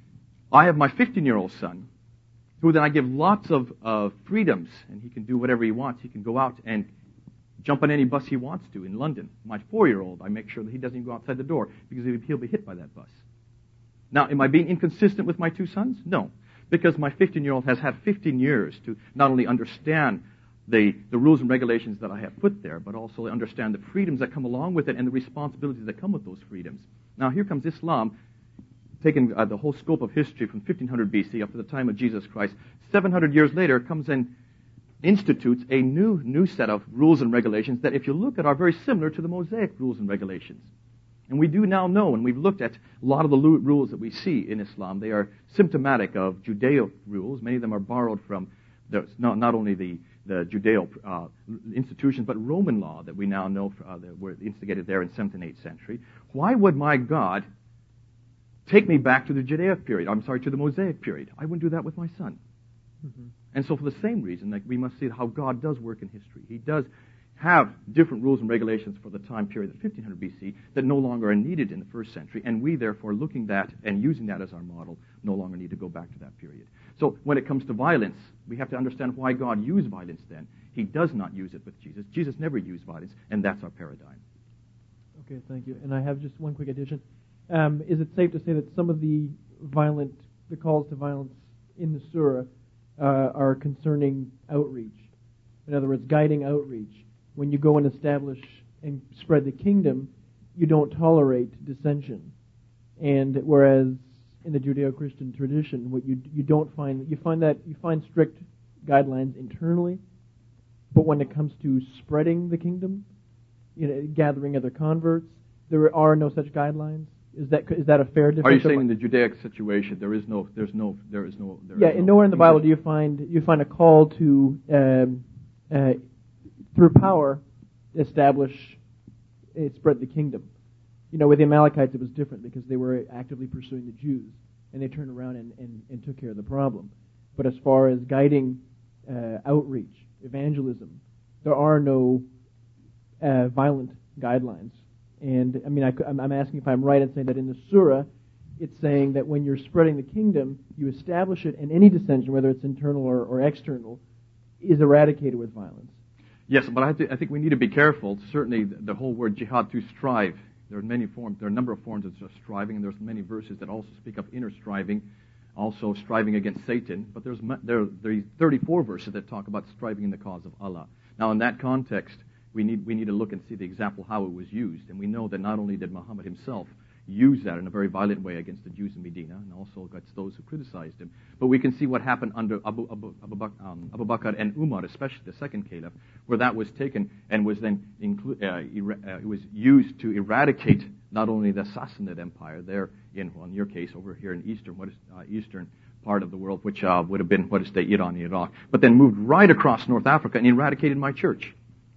I have my fifteen-year-old son, who then I give lots of uh, freedoms, and he can do whatever he wants. He can go out and jump on any bus he wants to in London. My four-year-old, I make sure that he doesn't even go outside the door because he'll be hit by that bus. Now, am I being inconsistent with my two sons? No. Because my fifteen-year-old has had fifteen years to not only understand the, the rules and regulations that I have put there, but also understand the freedoms that come along with it and the responsibilities that come with those freedoms. Now, here comes Islam, taking uh, the whole scope of history from fifteen hundred B C up to the time of Jesus Christ. seven hundred years later, comes and institutes a new, new set of rules and regulations that, if you look at, are very similar to the Mosaic rules and regulations. And we do now know, and we've looked at a lot of the rules that we see in Islam, they are symptomatic of Judeo rules. Many of them are borrowed from the, not, not only the, the Judeo uh, institutions, but Roman law that we now know uh, that were instigated there in seventh and eighth century. Why would my God take me back to the Judaic period? I'm sorry, to the Mosaic period. I wouldn't do that with my son. Mm-hmm. And so for the same reason, like, we must see how God does work in history. He does have different rules and regulations for the time period of fifteen hundred B C that no longer are needed in the first century, and we, therefore, looking that and using that as our model, no longer need to go back to that period. So when it comes to violence, we have to understand why God used violence then. He does not use it with Jesus. Jesus never used violence, and that's our paradigm. Okay, thank you. And I have just one quick addition. Um, is it safe to say that some of the violent, the calls to violence in the surah uh, are concerning outreach? In other words, guiding outreach. When you go and establish and spread the kingdom, you don't tolerate dissension. And whereas in the Judeo-Christian tradition, what you you don't find you find that you find strict guidelines internally, but when it comes to spreading the kingdom, you know, gathering other converts, there are no such guidelines. Is that is that a fair difference? Are you saying in the Judaic situation there is no there's no there is no there yeah, is no and nowhere in the Bible do you find you find a call to um, uh, through power establish uh, spread the kingdom. You know, with the Amalekites it was different because they were actively pursuing the Jews, and they turned around and, and, and took care of the problem. But as far as guiding uh, outreach, evangelism, there are no uh, violent guidelines. And, I mean, I, I'm asking if I'm right in saying that in the Surah, it's saying that when you're spreading the kingdom, you establish it, and any dissension, whether it's internal or, or external, is eradicated with violence. Yes, but I, th- I think we need to be careful. Certainly, the, the whole word jihad, to strive, there are many forms, there are a number of forms of striving, and there's many verses that also speak of inner striving, also striving against Satan. But there's there, there are thirty-four verses that talk about striving in the cause of Allah. Now, in that context, We need we need to look and see the example how it was used. And we know that not only did Muhammad himself use that in a very violent way against the Jews in Medina, and also against those who criticized him, but we can see what happened under Abu, Abu, Abu, Bakr, um, Abu Bakr and Umar, especially the second caliph, where that was taken and was then inclu- uh, er- uh, it was used to eradicate not only the Sassanid Empire there in, well, in your case, over here in eastern, what is uh, eastern part of the world, which uh, would have been what is today Iran and Iraq, but then moved right across North Africa and eradicated my church.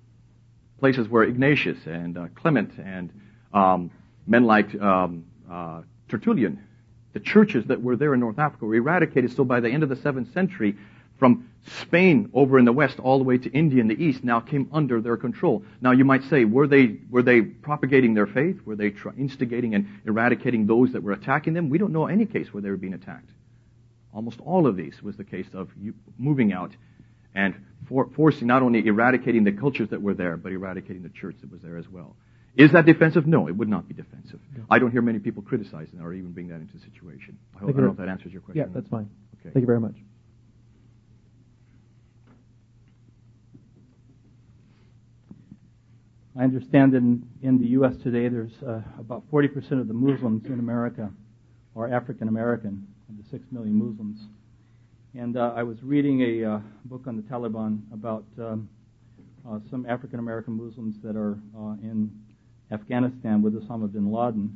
Places where Ignatius and uh, Clement and um, men like um, uh, Tertullian, the churches that were there in North Africa were eradicated. So by the end of the seventh century, from Spain over in the west all the way to India in the east, now came under their control. Now you might say, were they were they propagating their faith? Were they tr- instigating and eradicating those that were attacking them? We don't know any case where they were being attacked. Almost all of these was the case of you moving out and for, forcing, not only eradicating the cultures that were there, but eradicating the church that was there as well. Is that defensive? No, it would not be defensive. No. I don't hear many people criticizing that or even bring that into the situation. I, hope, I don't know if that answers your question. Yeah, that's fine. Okay. Thank you very much. I understand in, in the U S today there's uh, about forty percent of the Muslims in America are African American, of the six million Muslims. And uh, I was reading a uh, book on the Taliban about um, uh, some African American Muslims that are uh, in Afghanistan with Osama bin Laden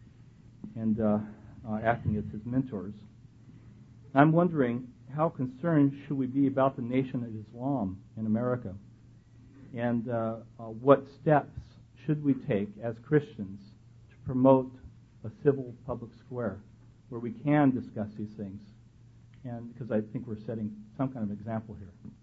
and uh, uh, acting as his mentors. I'm wondering, how concerned should we be about the Nation of Islam in America? And uh, uh, what steps should we take as Christians to promote a civil public square where we can discuss these things? And because I think we're setting some kind of example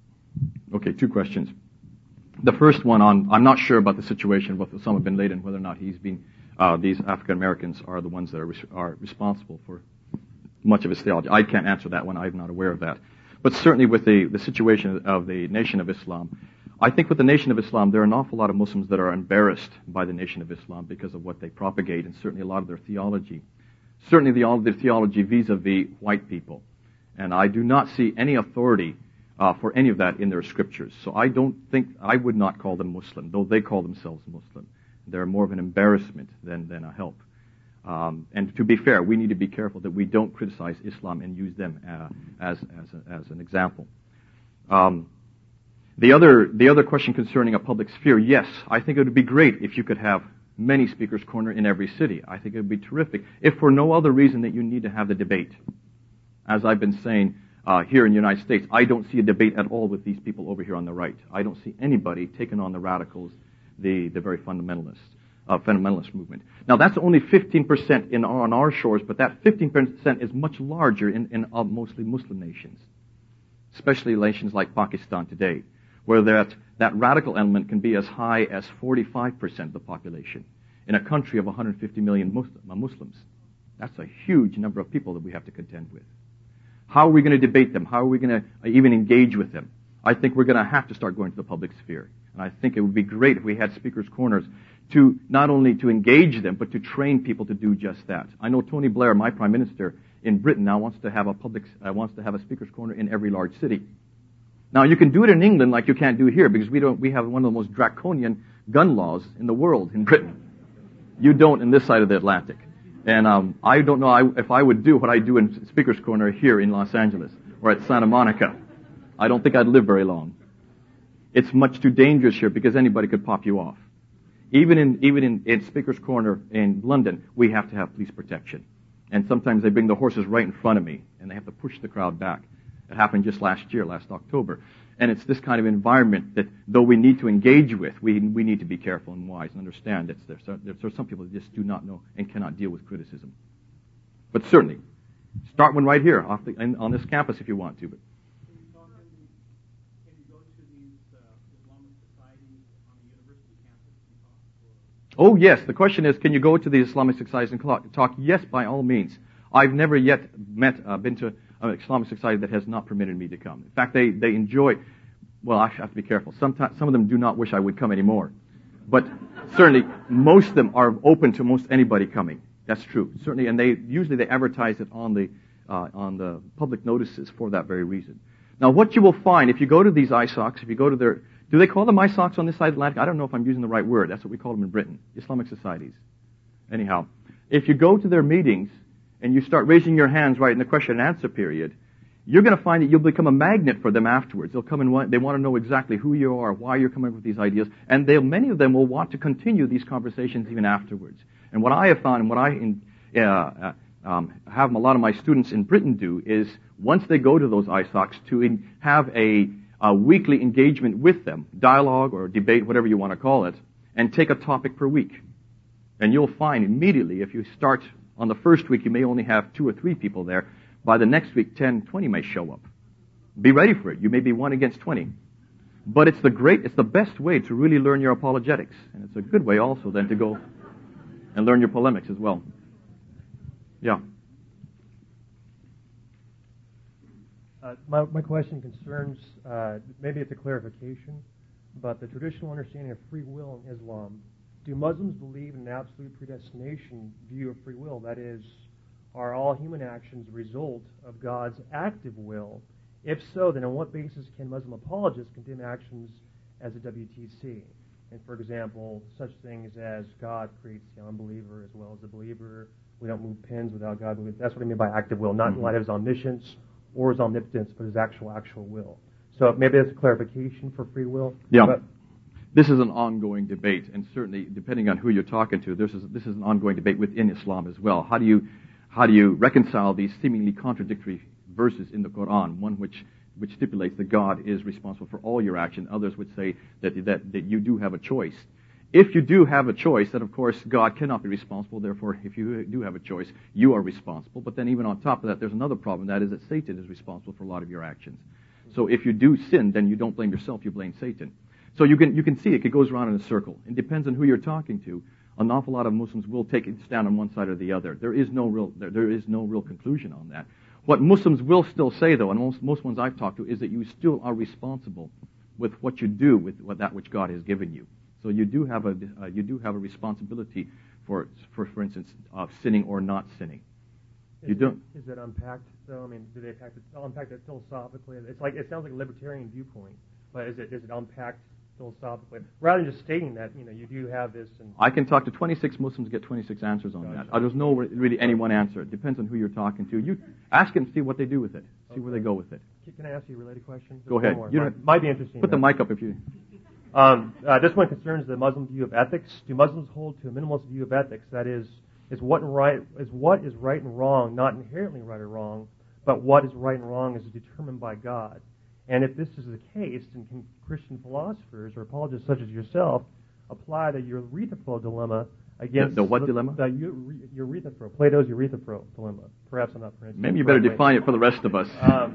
here. Okay, two questions. The first one on, I'm not sure about the situation with Osama bin Laden, whether or not he's been, uh, these African Americans are the ones that are, res- are responsible for much of his theology. I can't answer that one. I'm not aware of that. But certainly with the, the situation of the Nation of Islam, I think with the Nation of Islam, there are an awful lot of Muslims that are embarrassed by the Nation of Islam because of what they propagate and certainly a lot of their theology. Certainly the, all of their theology vis-a-vis white people. And I do not see any authority uh, for any of that in their scriptures. So I don't think, I would not call them Muslim, though they call themselves Muslim. They're more of an embarrassment than, than a help. Um, and to be fair, we need to be careful that we don't criticize Islam and use them uh, as, as, a, as an example. Um, the other, the other question concerning a public sphere, yes, I think it would be great if you could have many speakers' corner in every city. I think it would be terrific, if for no other reason that you need to have the debate. As I've been saying uh, here in the United States, I don't see a debate at all with these people over here on the right. I don't see anybody taking on the radicals, the, the very fundamentalists, uh, fundamentalist movement. Now, that's only fifteen percent in, on our shores, but that fifteen percent is much larger in, in uh, mostly Muslim nations, especially nations like Pakistan today, where that, that radical element can be as high as forty-five percent of the population in a country of one hundred fifty million Muslims. That's a huge number of people that we have to contend with. How are we going to debate them? How are we going to even engage with them? I think we're going to have to start going to the public sphere. And I think it would be great if we had speakers' corners to not only to engage them, but to train people to do just that. I know Tony Blair, my prime minister in Britain, now wants to have a public, uh, wants to have a speakers' corner in every large city. Now, you can do it in England like you can't do here, because we don't. We have one of the most draconian gun laws in the world in Britain. You don't in this side of the Atlantic. And um, I don't know I, if I would do what I do in Speaker's Corner here in Los Angeles or at Santa Monica. I don't think I'd live very long. It's much too dangerous here because anybody could pop you off. Even in even in, in Speaker's Corner in London, we have to have police protection. And sometimes they bring the horses right in front of me, and they have to push the crowd back. It happened just last year, last October. And it's this kind of environment that, though we need to engage with, we we need to be careful and wise and understand that there's, there's some people that just do not know and cannot deal with criticism. But certainly, start one right here off the, on this campus if you want to. But Oh, yes. The question is, can you go to the Islamic societies and talk? Yes, by all means. I've never yet met, uh, been to an Islamic society that has not permitted me to come. In fact, they, they enjoy, well, I have to be careful. Sometimes, some of them do not wish I would come anymore. But certainly, most of them are open to most anybody coming. That's true. Certainly, and they usually they advertise it on the, uh, on the public notices for that very reason. Now, what you will find, if you go to these I SOCs, if you go to their, do they call them I SOCs on this side of the Atlantic? I don't know if I'm using the right word. That's what we call them in Britain, Islamic societies. Anyhow, if you go to their meetings and you start raising your hands right in the question and answer period, you're going to find that you'll become a magnet for them afterwards. They'll come and want, they want to know exactly who you are, why you're coming up with these ideas, and they'll, many of them will want to continue these conversations even afterwards. And what I have found, and what I in, uh, uh, um, have a lot of my students in Britain do, is once they go to those I SOCs, to in, have a A weekly engagement with them, dialogue or debate, whatever you want to call it, and take a topic per week. And you'll find immediately, if you start on the first week, you may only have two or three people there. By the next week, ten, twenty may show up. Be ready for it. You may be one against twenty. But it's the great, it's the best way to really learn your apologetics. And it's a good way also then to go and learn your polemics as well. Yeah. Uh, my, my question concerns, uh, maybe it's a clarification, but the traditional understanding of free will in Islam. Do Muslims believe in an absolute predestination view of free will? That is, are all human actions a result of God's active will? If so, then on what basis can Muslim apologists condemn actions as a W T C? And for example, such things as God creates the unbeliever as well as the believer. We don't move pins without God. That's what I mean by active will, not mm-hmm. in light of his omniscience or his omnipotence, but his actual, actual will. So maybe that's a clarification for free will. Yeah. But this is an ongoing debate, and certainly, depending on who you're talking to, this is, this is an ongoing debate within Islam as well. How do you, how do you reconcile these seemingly contradictory verses in the Quran, one which, which stipulates that God is responsible for all your action, others would say that, that, that you do have a choice. If you do have a choice, then of course God cannot be responsible. Therefore, if you do have a choice, you are responsible. But then even on top of that, there's another problem. That is that Satan is responsible for a lot of your actions. So if you do sin, then you don't blame yourself, you blame Satan. So you can you can see it, it goes around in a circle. It depends on who you're talking to. An awful lot of Muslims will take it stand on one side or the other. There is no real there, there is no real conclusion on that. What Muslims will still say, though, and most, most ones I've talked to, is that you still are responsible with what you do with what, that which God has given you. So you do have a uh, you do have a responsibility for for for instance of uh, sinning or not sinning. Is you don't. It, is it unpacked though? I mean, do they unpack it, unpack that philosophically? It's like it sounds like a libertarian viewpoint, but is it is it unpacked philosophically rather than just stating that you know you do have this? And I can talk to twenty-six Muslims, get twenty-six answers on gotcha. that. Uh, there's no really any one answer. It depends on who you're talking to. You ask them, see what they do with it, see okay. where they go with it. Can I ask you a related question? Just go ahead. More. You might, might be interesting. Put though. the mic up if you. Um, uh, this one concerns the Muslim view of ethics. Do Muslims hold to a minimalist view of ethics? That is, is what and right is what is right and wrong, not inherently right or wrong, but what is right and wrong is determined by God. And if this is the case, then can Christian philosophers or apologists such as yourself apply the Euthyphro dilemma against the, the what dilemma? The Euthyphro, Plato's Euthyphro dilemma. Perhaps I'm not pronouncing. Maybe you better define it for the rest of us. Um,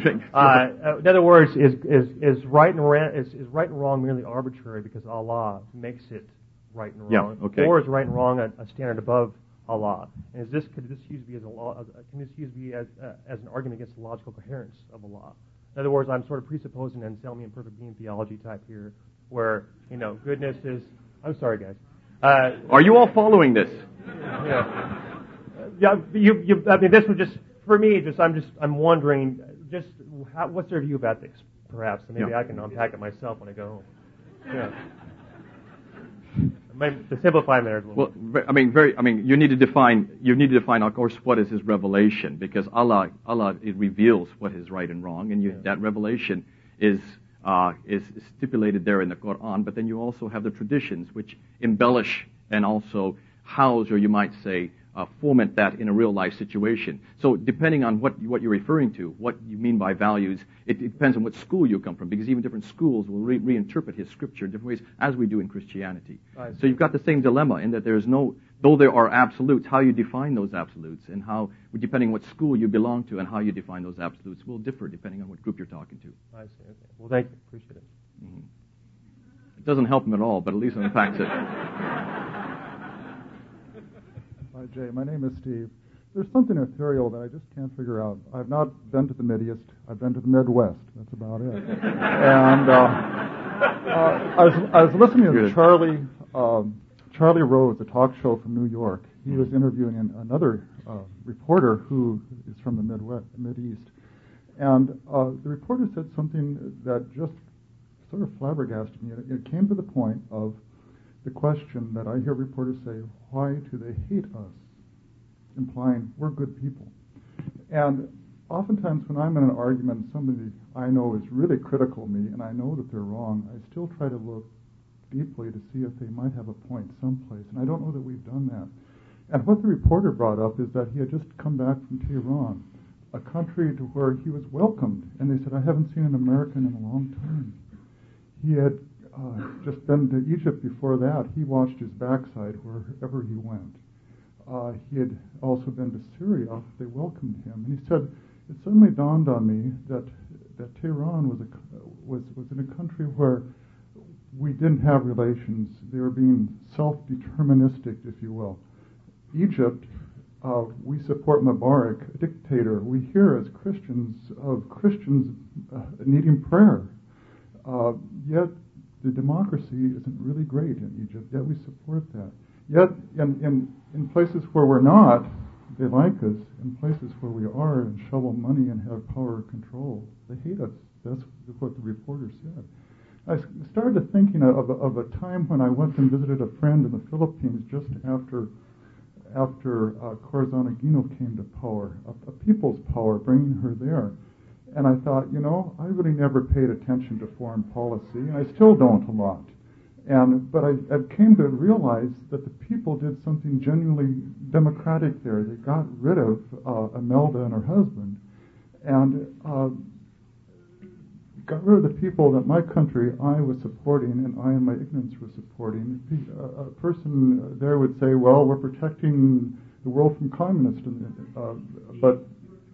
uh, in other words, is is is right and ra- is, is right and wrong merely arbitrary because Allah makes it right and wrong, yeah, okay. or is right and wrong a, a standard above Allah? And is this could this used to be as a law? Can this used to be as uh, as an argument against the logical coherence of Allah? In other words, I'm sort of presupposing an Anselmian perfect being theology type here, where you know goodness is. I'm sorry, guys. Uh, Are you all following this? Yeah. Yeah, you, you, I mean, this was just, for me, just, I'm just, I'm wondering, just, how, what's their view of ethics, perhaps, and maybe yeah. I can unpack it myself when I go home. Yeah. To simplify matters a little Well, ve- I mean, very. I mean, you need to define. You need to define, of course, what is His revelation, because Allah, Allah, it reveals what is right and wrong, and you, Yeah. that revelation is uh, is stipulated there in the Quran. But then you also have the traditions, which embellish and also house, or you might say, uh, foment that in a real life situation. So, depending on what what you're referring to, what you mean by values, it, it depends on what school you come from, because even different schools will re- reinterpret His scripture in different ways, as we do in Christianity. I see. So you've got the same dilemma in that there is no, though there are absolutes, how you define those absolutes and how, depending on what school you belong to and how you define those absolutes, will differ depending on what group you're talking to. I see. Okay. Well, thank you. Appreciate it. Mm-hmm. It doesn't help them at all, but at least it impacts it. Hi, Jay. My name is Steve. There's something ethereal that I just can't figure out. I've not been to the Mideast. I've been to the Midwest. That's about it. and uh, uh, I, was, I was listening to Good. Charlie um, Charlie Rose, a talk show from New York. He was interviewing an, another uh, reporter who is from the Midwest, Mideast. And uh, the reporter said something that just sort of flabbergasted me. It, it came to the point of the question that I hear reporters say, why do they hate us? Implying we're good people. And oftentimes when I'm in an argument, somebody I know is really critical of me, and I know that they're wrong, I still try to look deeply to see if they might have a point someplace. And I don't know that we've done that. And what the reporter brought up is that he had just come back from Tehran, a country to where he was welcomed. And they said, I haven't seen an American in a long time. He had uh, just been to Egypt before that. He watched his backside wherever he went. Uh, he had also been to Syria. They welcomed him. And he said, it suddenly dawned on me that that Tehran was, a, was, was in a country where we didn't have relations. They were being self-deterministic, if you will. Egypt, uh, we support Mubarak, a dictator. We hear as Christians of Christians uh, needing prayer. Uh, yet the democracy isn't really great in Egypt, yet we support that. Yet in, in, in places where we're not, they like us. In places where we are and shovel money and have power and control, they hate us. That's what the reporter said. I started thinking of, of a time when I went and visited a friend in the Philippines just after after uh, Corazon Aquino came to power, a, a people's power, bringing her there. And I thought, you know, I really never paid attention to foreign policy, and I still don't a lot. And but I, I came to realize that the people did something genuinely democratic there. They got rid of uh, Imelda and her husband, and uh, got rid of the people that my country, I was supporting, and I in my ignorance was supporting. A, a person there would say, well, we're protecting the world from communists, and, uh, but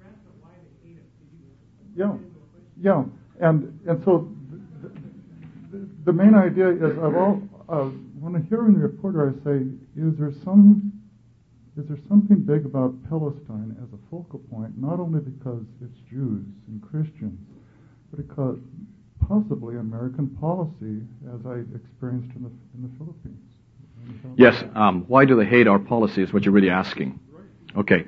yeah, yeah, and and so the, the, the main idea is, of all, uh, when I hear in the reporter, I say, is there some, is there something big about Palestine as a focal point? Not only because it's Jews and Christians, but because possibly American policy, as I experienced in the in the Philippines. Yes. Um, why do they hate our policy is what you're really asking. Okay.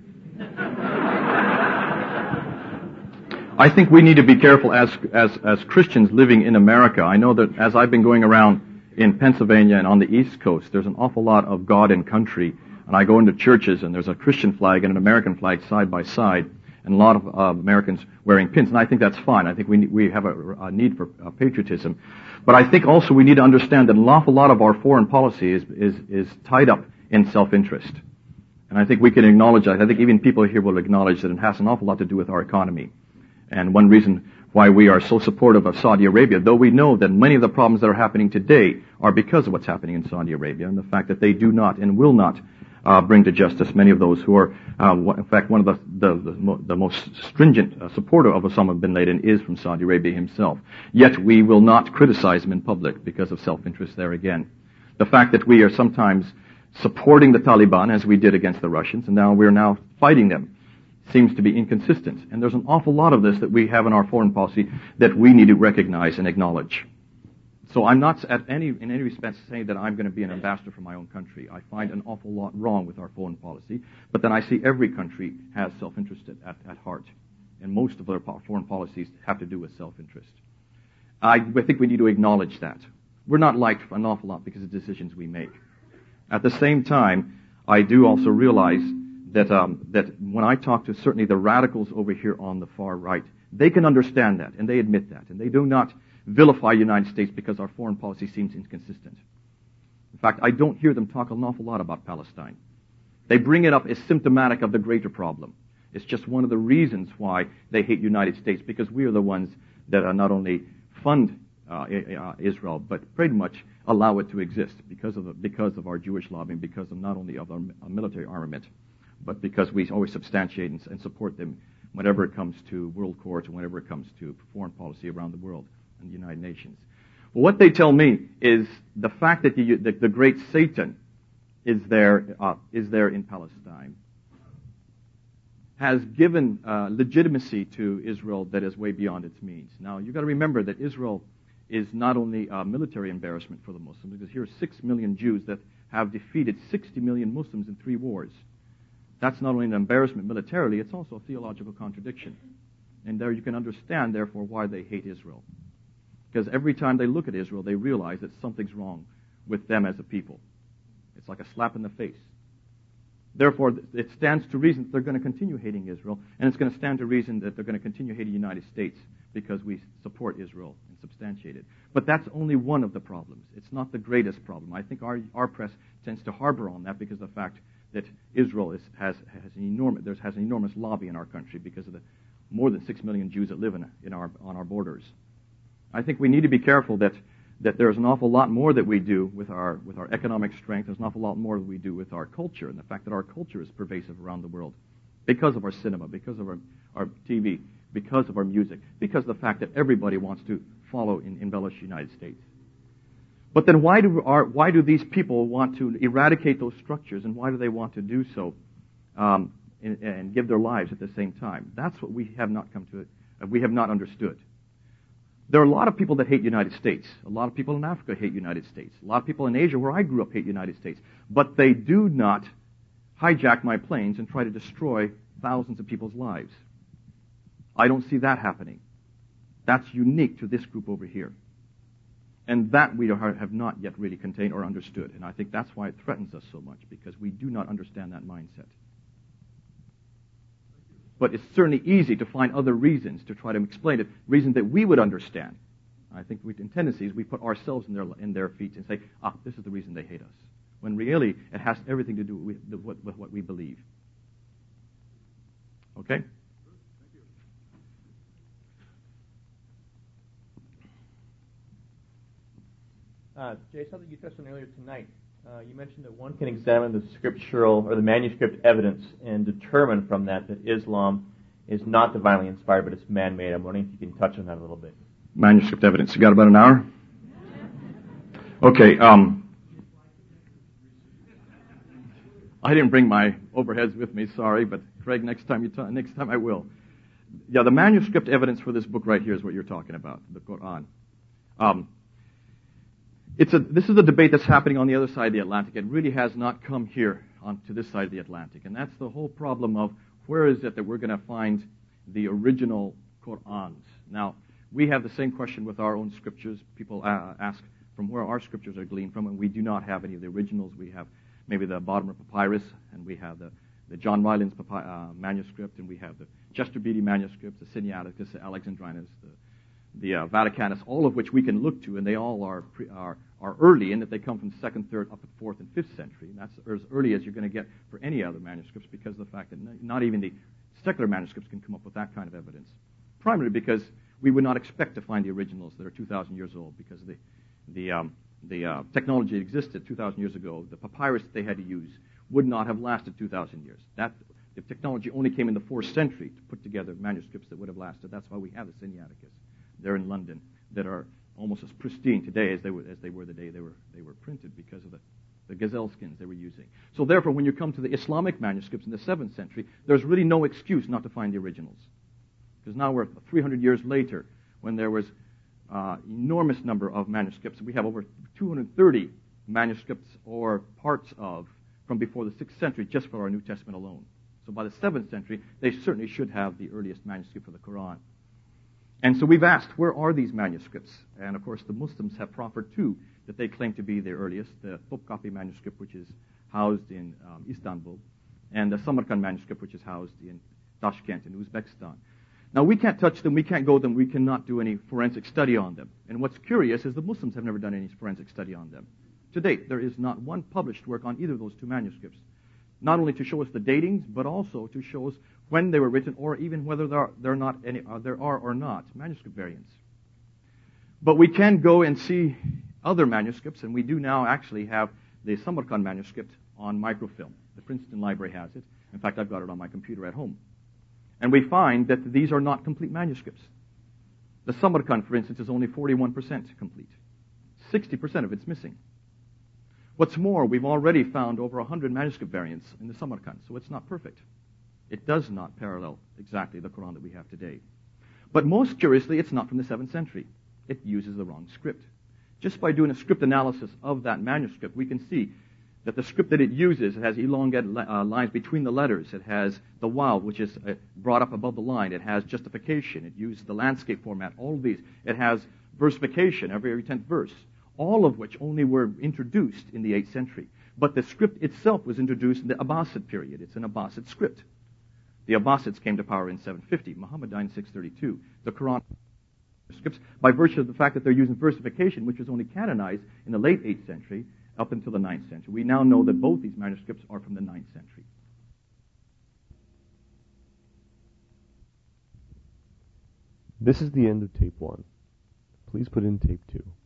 I think we need to be careful as, as, as Christians living in America. I know that as I've been going around in Pennsylvania and on the East Coast, there's an awful lot of God and country. And I go into churches and there's a Christian flag and an American flag side by side, and a lot of uh, Americans wearing pins. And I think that's fine. I think we we have a, a need for uh, patriotism. But I think also we need to understand that an awful lot of our foreign policy is, is, is tied up in self-interest. And I think we can acknowledge that. I think even people here will acknowledge that it has an awful lot to do with our economy. And one reason why we are so supportive of Saudi Arabia, though we know that many of the problems that are happening today are because of what's happening in Saudi Arabia and the fact that they do not and will not uh, bring to justice many of those who are, uh, in fact, one of the the, the, mo- the most stringent uh, supporter of Osama bin Laden is from Saudi Arabia himself. Yet we will not criticize him in public because of self-interest there again. The fact that we are sometimes supporting the Taliban as we did against the Russians, and now we're now fighting them, seems to be inconsistent. And there's an awful lot of this that we have in our foreign policy that we need to recognize and acknowledge. So I'm not at any, in any respect saying that I'm going to be an ambassador for my own country. I find an awful lot wrong with our foreign policy, but then I see every country has self-interest at, at heart. And most of their foreign policies have to do with self-interest. I, I think we need to acknowledge that. We're not liked an awful lot because of decisions we make. At the same time, I do also realize that um, that when I talk to certainly the radicals over here on the far right, they can understand that, and they admit that, and they do not vilify the United States because our foreign policy seems inconsistent. In fact, I don't hear them talk an awful lot about Palestine. They bring it up as symptomatic of the greater problem. It's just one of the reasons why they hate the United States, because we are the ones that are not only fund uh, Israel, but pretty much allow it to exist because of the, because of our Jewish lobbying, because of not only of our military armament, but because we always substantiate and, and support them whenever it comes to world courts and whenever it comes to foreign policy around the world and the United Nations. Well, what they tell me is the fact that the, the, the great Satan is there uh, is there in Palestine has given uh, legitimacy to Israel that is way beyond its means. Now, you've got to remember that Israel is not only a military embarrassment for the Muslims, because here are six million Jews that have defeated sixty million Muslims in three wars. That's not only an embarrassment militarily, it's also a theological contradiction. And there you can understand, therefore, why they hate Israel. Because every time they look at Israel, they realize that something's wrong with them as a people. It's like a slap in the face. Therefore, it stands to reason that they're going to continue hating Israel, and it's going to stand to reason that they're going to continue hating the United States because we support Israel and substantiate it. But that's only one of the problems. It's not the greatest problem. I think our, our press tends to harbor on that because of the fact that Israel is, has, has, an enormous, there's, has an enormous lobby in our country because of the more than six million Jews that live in, in our, on our borders. I think we need to be careful that that there's an awful lot more that we do with our with our economic strength. There's an awful lot more that we do with our culture, and the fact that our culture is pervasive around the world because of our cinema, because of our, our T V, because of our music, because of the fact that everybody wants to follow and embellish the United States. But then why do our, why do these people want to eradicate those structures, and why do they want to do so um, and, and give their lives at the same time? That's what we have not come to, uh, we have not understood. There are a lot of people that hate the United States. A lot of people in Africa hate the United States. A lot of people in Asia, where I grew up, hate the United States. But they do not hijack my planes and try to destroy thousands of people's lives. I don't see that happening. That's unique to this group over here. And that we are, have not yet really contained or understood. And I think that's why it threatens us so much, because we do not understand that mindset. But it's certainly easy to find other reasons to try to explain it, reasons that we would understand. I think we, in tendencies, we put ourselves in their, in their feet and say, ah, this is the reason they hate us. When really, it has everything to do with, with, with what we believe. Okay? Uh, Jay, something you touched on earlier tonight. Uh, you mentioned that one can examine the scriptural or the manuscript evidence and determine from that that Islam is not divinely inspired, but it's man-made. I'm wondering if you can touch on that a little bit. Manuscript evidence. You got about an hour? Okay. Um, I didn't bring my overheads with me. Sorry, but Craig, next time you ta- next time I will. Yeah, the manuscript evidence for this book right here is what you're talking about, the Quran. Um, It's a, this is a debate that's happening on the other side of the Atlantic. It really has not come here on to this side of the Atlantic. And that's the whole problem of where is it that we're going to find the original Qur'ans. Now, we have the same question with our own scriptures. People uh, ask from where our scriptures are gleaned from, and we do not have any of the originals. We have maybe the Bodmer Papyrus, and we have the, the John Rylands papi- uh, manuscript, and we have the Chester Beatty manuscript, the Sinaiticus, the Alexandrinus, the the uh, Vaticanus, all of which we can look to, and they all are, pre, are are early in that they come from second, third, up to fourth, and fifth century. And that's as early as you're going to get for any other manuscripts, because of the fact that not even the secular manuscripts can come up with that kind of evidence. Primarily because we would not expect to find the originals that are two thousand years old, because the the um, the uh, technology that existed two thousand years ago, the papyrus that they had to use would not have lasted two thousand years. That the technology only came in the fourth century to put together manuscripts that would have lasted. That's why we have the Sinaiticus there in London that are almost as pristine today as they were as they were the day they were they were printed, because of the, the gazelle skins they were using. So therefore, when you come to the Islamic manuscripts in the seventh century, there's really no excuse not to find the originals, because now we're three hundred years later, when there was uh, enormous number of manuscripts. We have over two hundred thirty manuscripts or parts of from before the sixth century just for our New Testament alone. So by the seventh century, they certainly should have the earliest manuscript for the Quran. And so we've asked, where are these manuscripts? And of course, the Muslims have proffered two that they claim to be the earliest, the Topkapi manuscript, which is housed in um, Istanbul, and the Samarkand manuscript, which is housed in Tashkent in Uzbekistan. Now, we can't touch them, we can't go them, we cannot do any forensic study on them. And what's curious is the Muslims have never done any forensic study on them. To date, there is not one published work on either of those two manuscripts, not only to show us the datings, but also to show us when they were written, or even whether there are, there are, not any, uh, there are or not manuscript variants. But we can go and see other manuscripts, and we do now actually have the Samarkand manuscript on microfilm. The Princeton Library has it. In fact, I've got it on my computer at home. And we find that these are not complete manuscripts. The Samarkand, for instance, is only forty-one percent complete. sixty percent of it's missing. What's more, we've already found over one hundred manuscript variants in the Samarkand, so it's not perfect. It does not parallel exactly the Quran that we have today. But most curiously, it's not from the seventh century. It uses the wrong script. Just by doing a script analysis of that manuscript, we can see that the script that it uses, it has elongated uh, lines between the letters. It has the waw, which is uh, brought up above the line. It has justification. It uses the landscape format, all of these. It has versification, every, every tenth verse, all of which only were introduced in the eighth century. But the script itself was introduced in the Abbasid period. It's an Abbasid script. The Abbasids came to power in seven fifty. Muhammad died in six thirty-two. The Quran scripts, by virtue of the fact that they're using versification, which was only canonized in the late eighth century, up until the ninth century. We now know that both these manuscripts are from the ninth century. This is the end of tape one. Please put in tape two.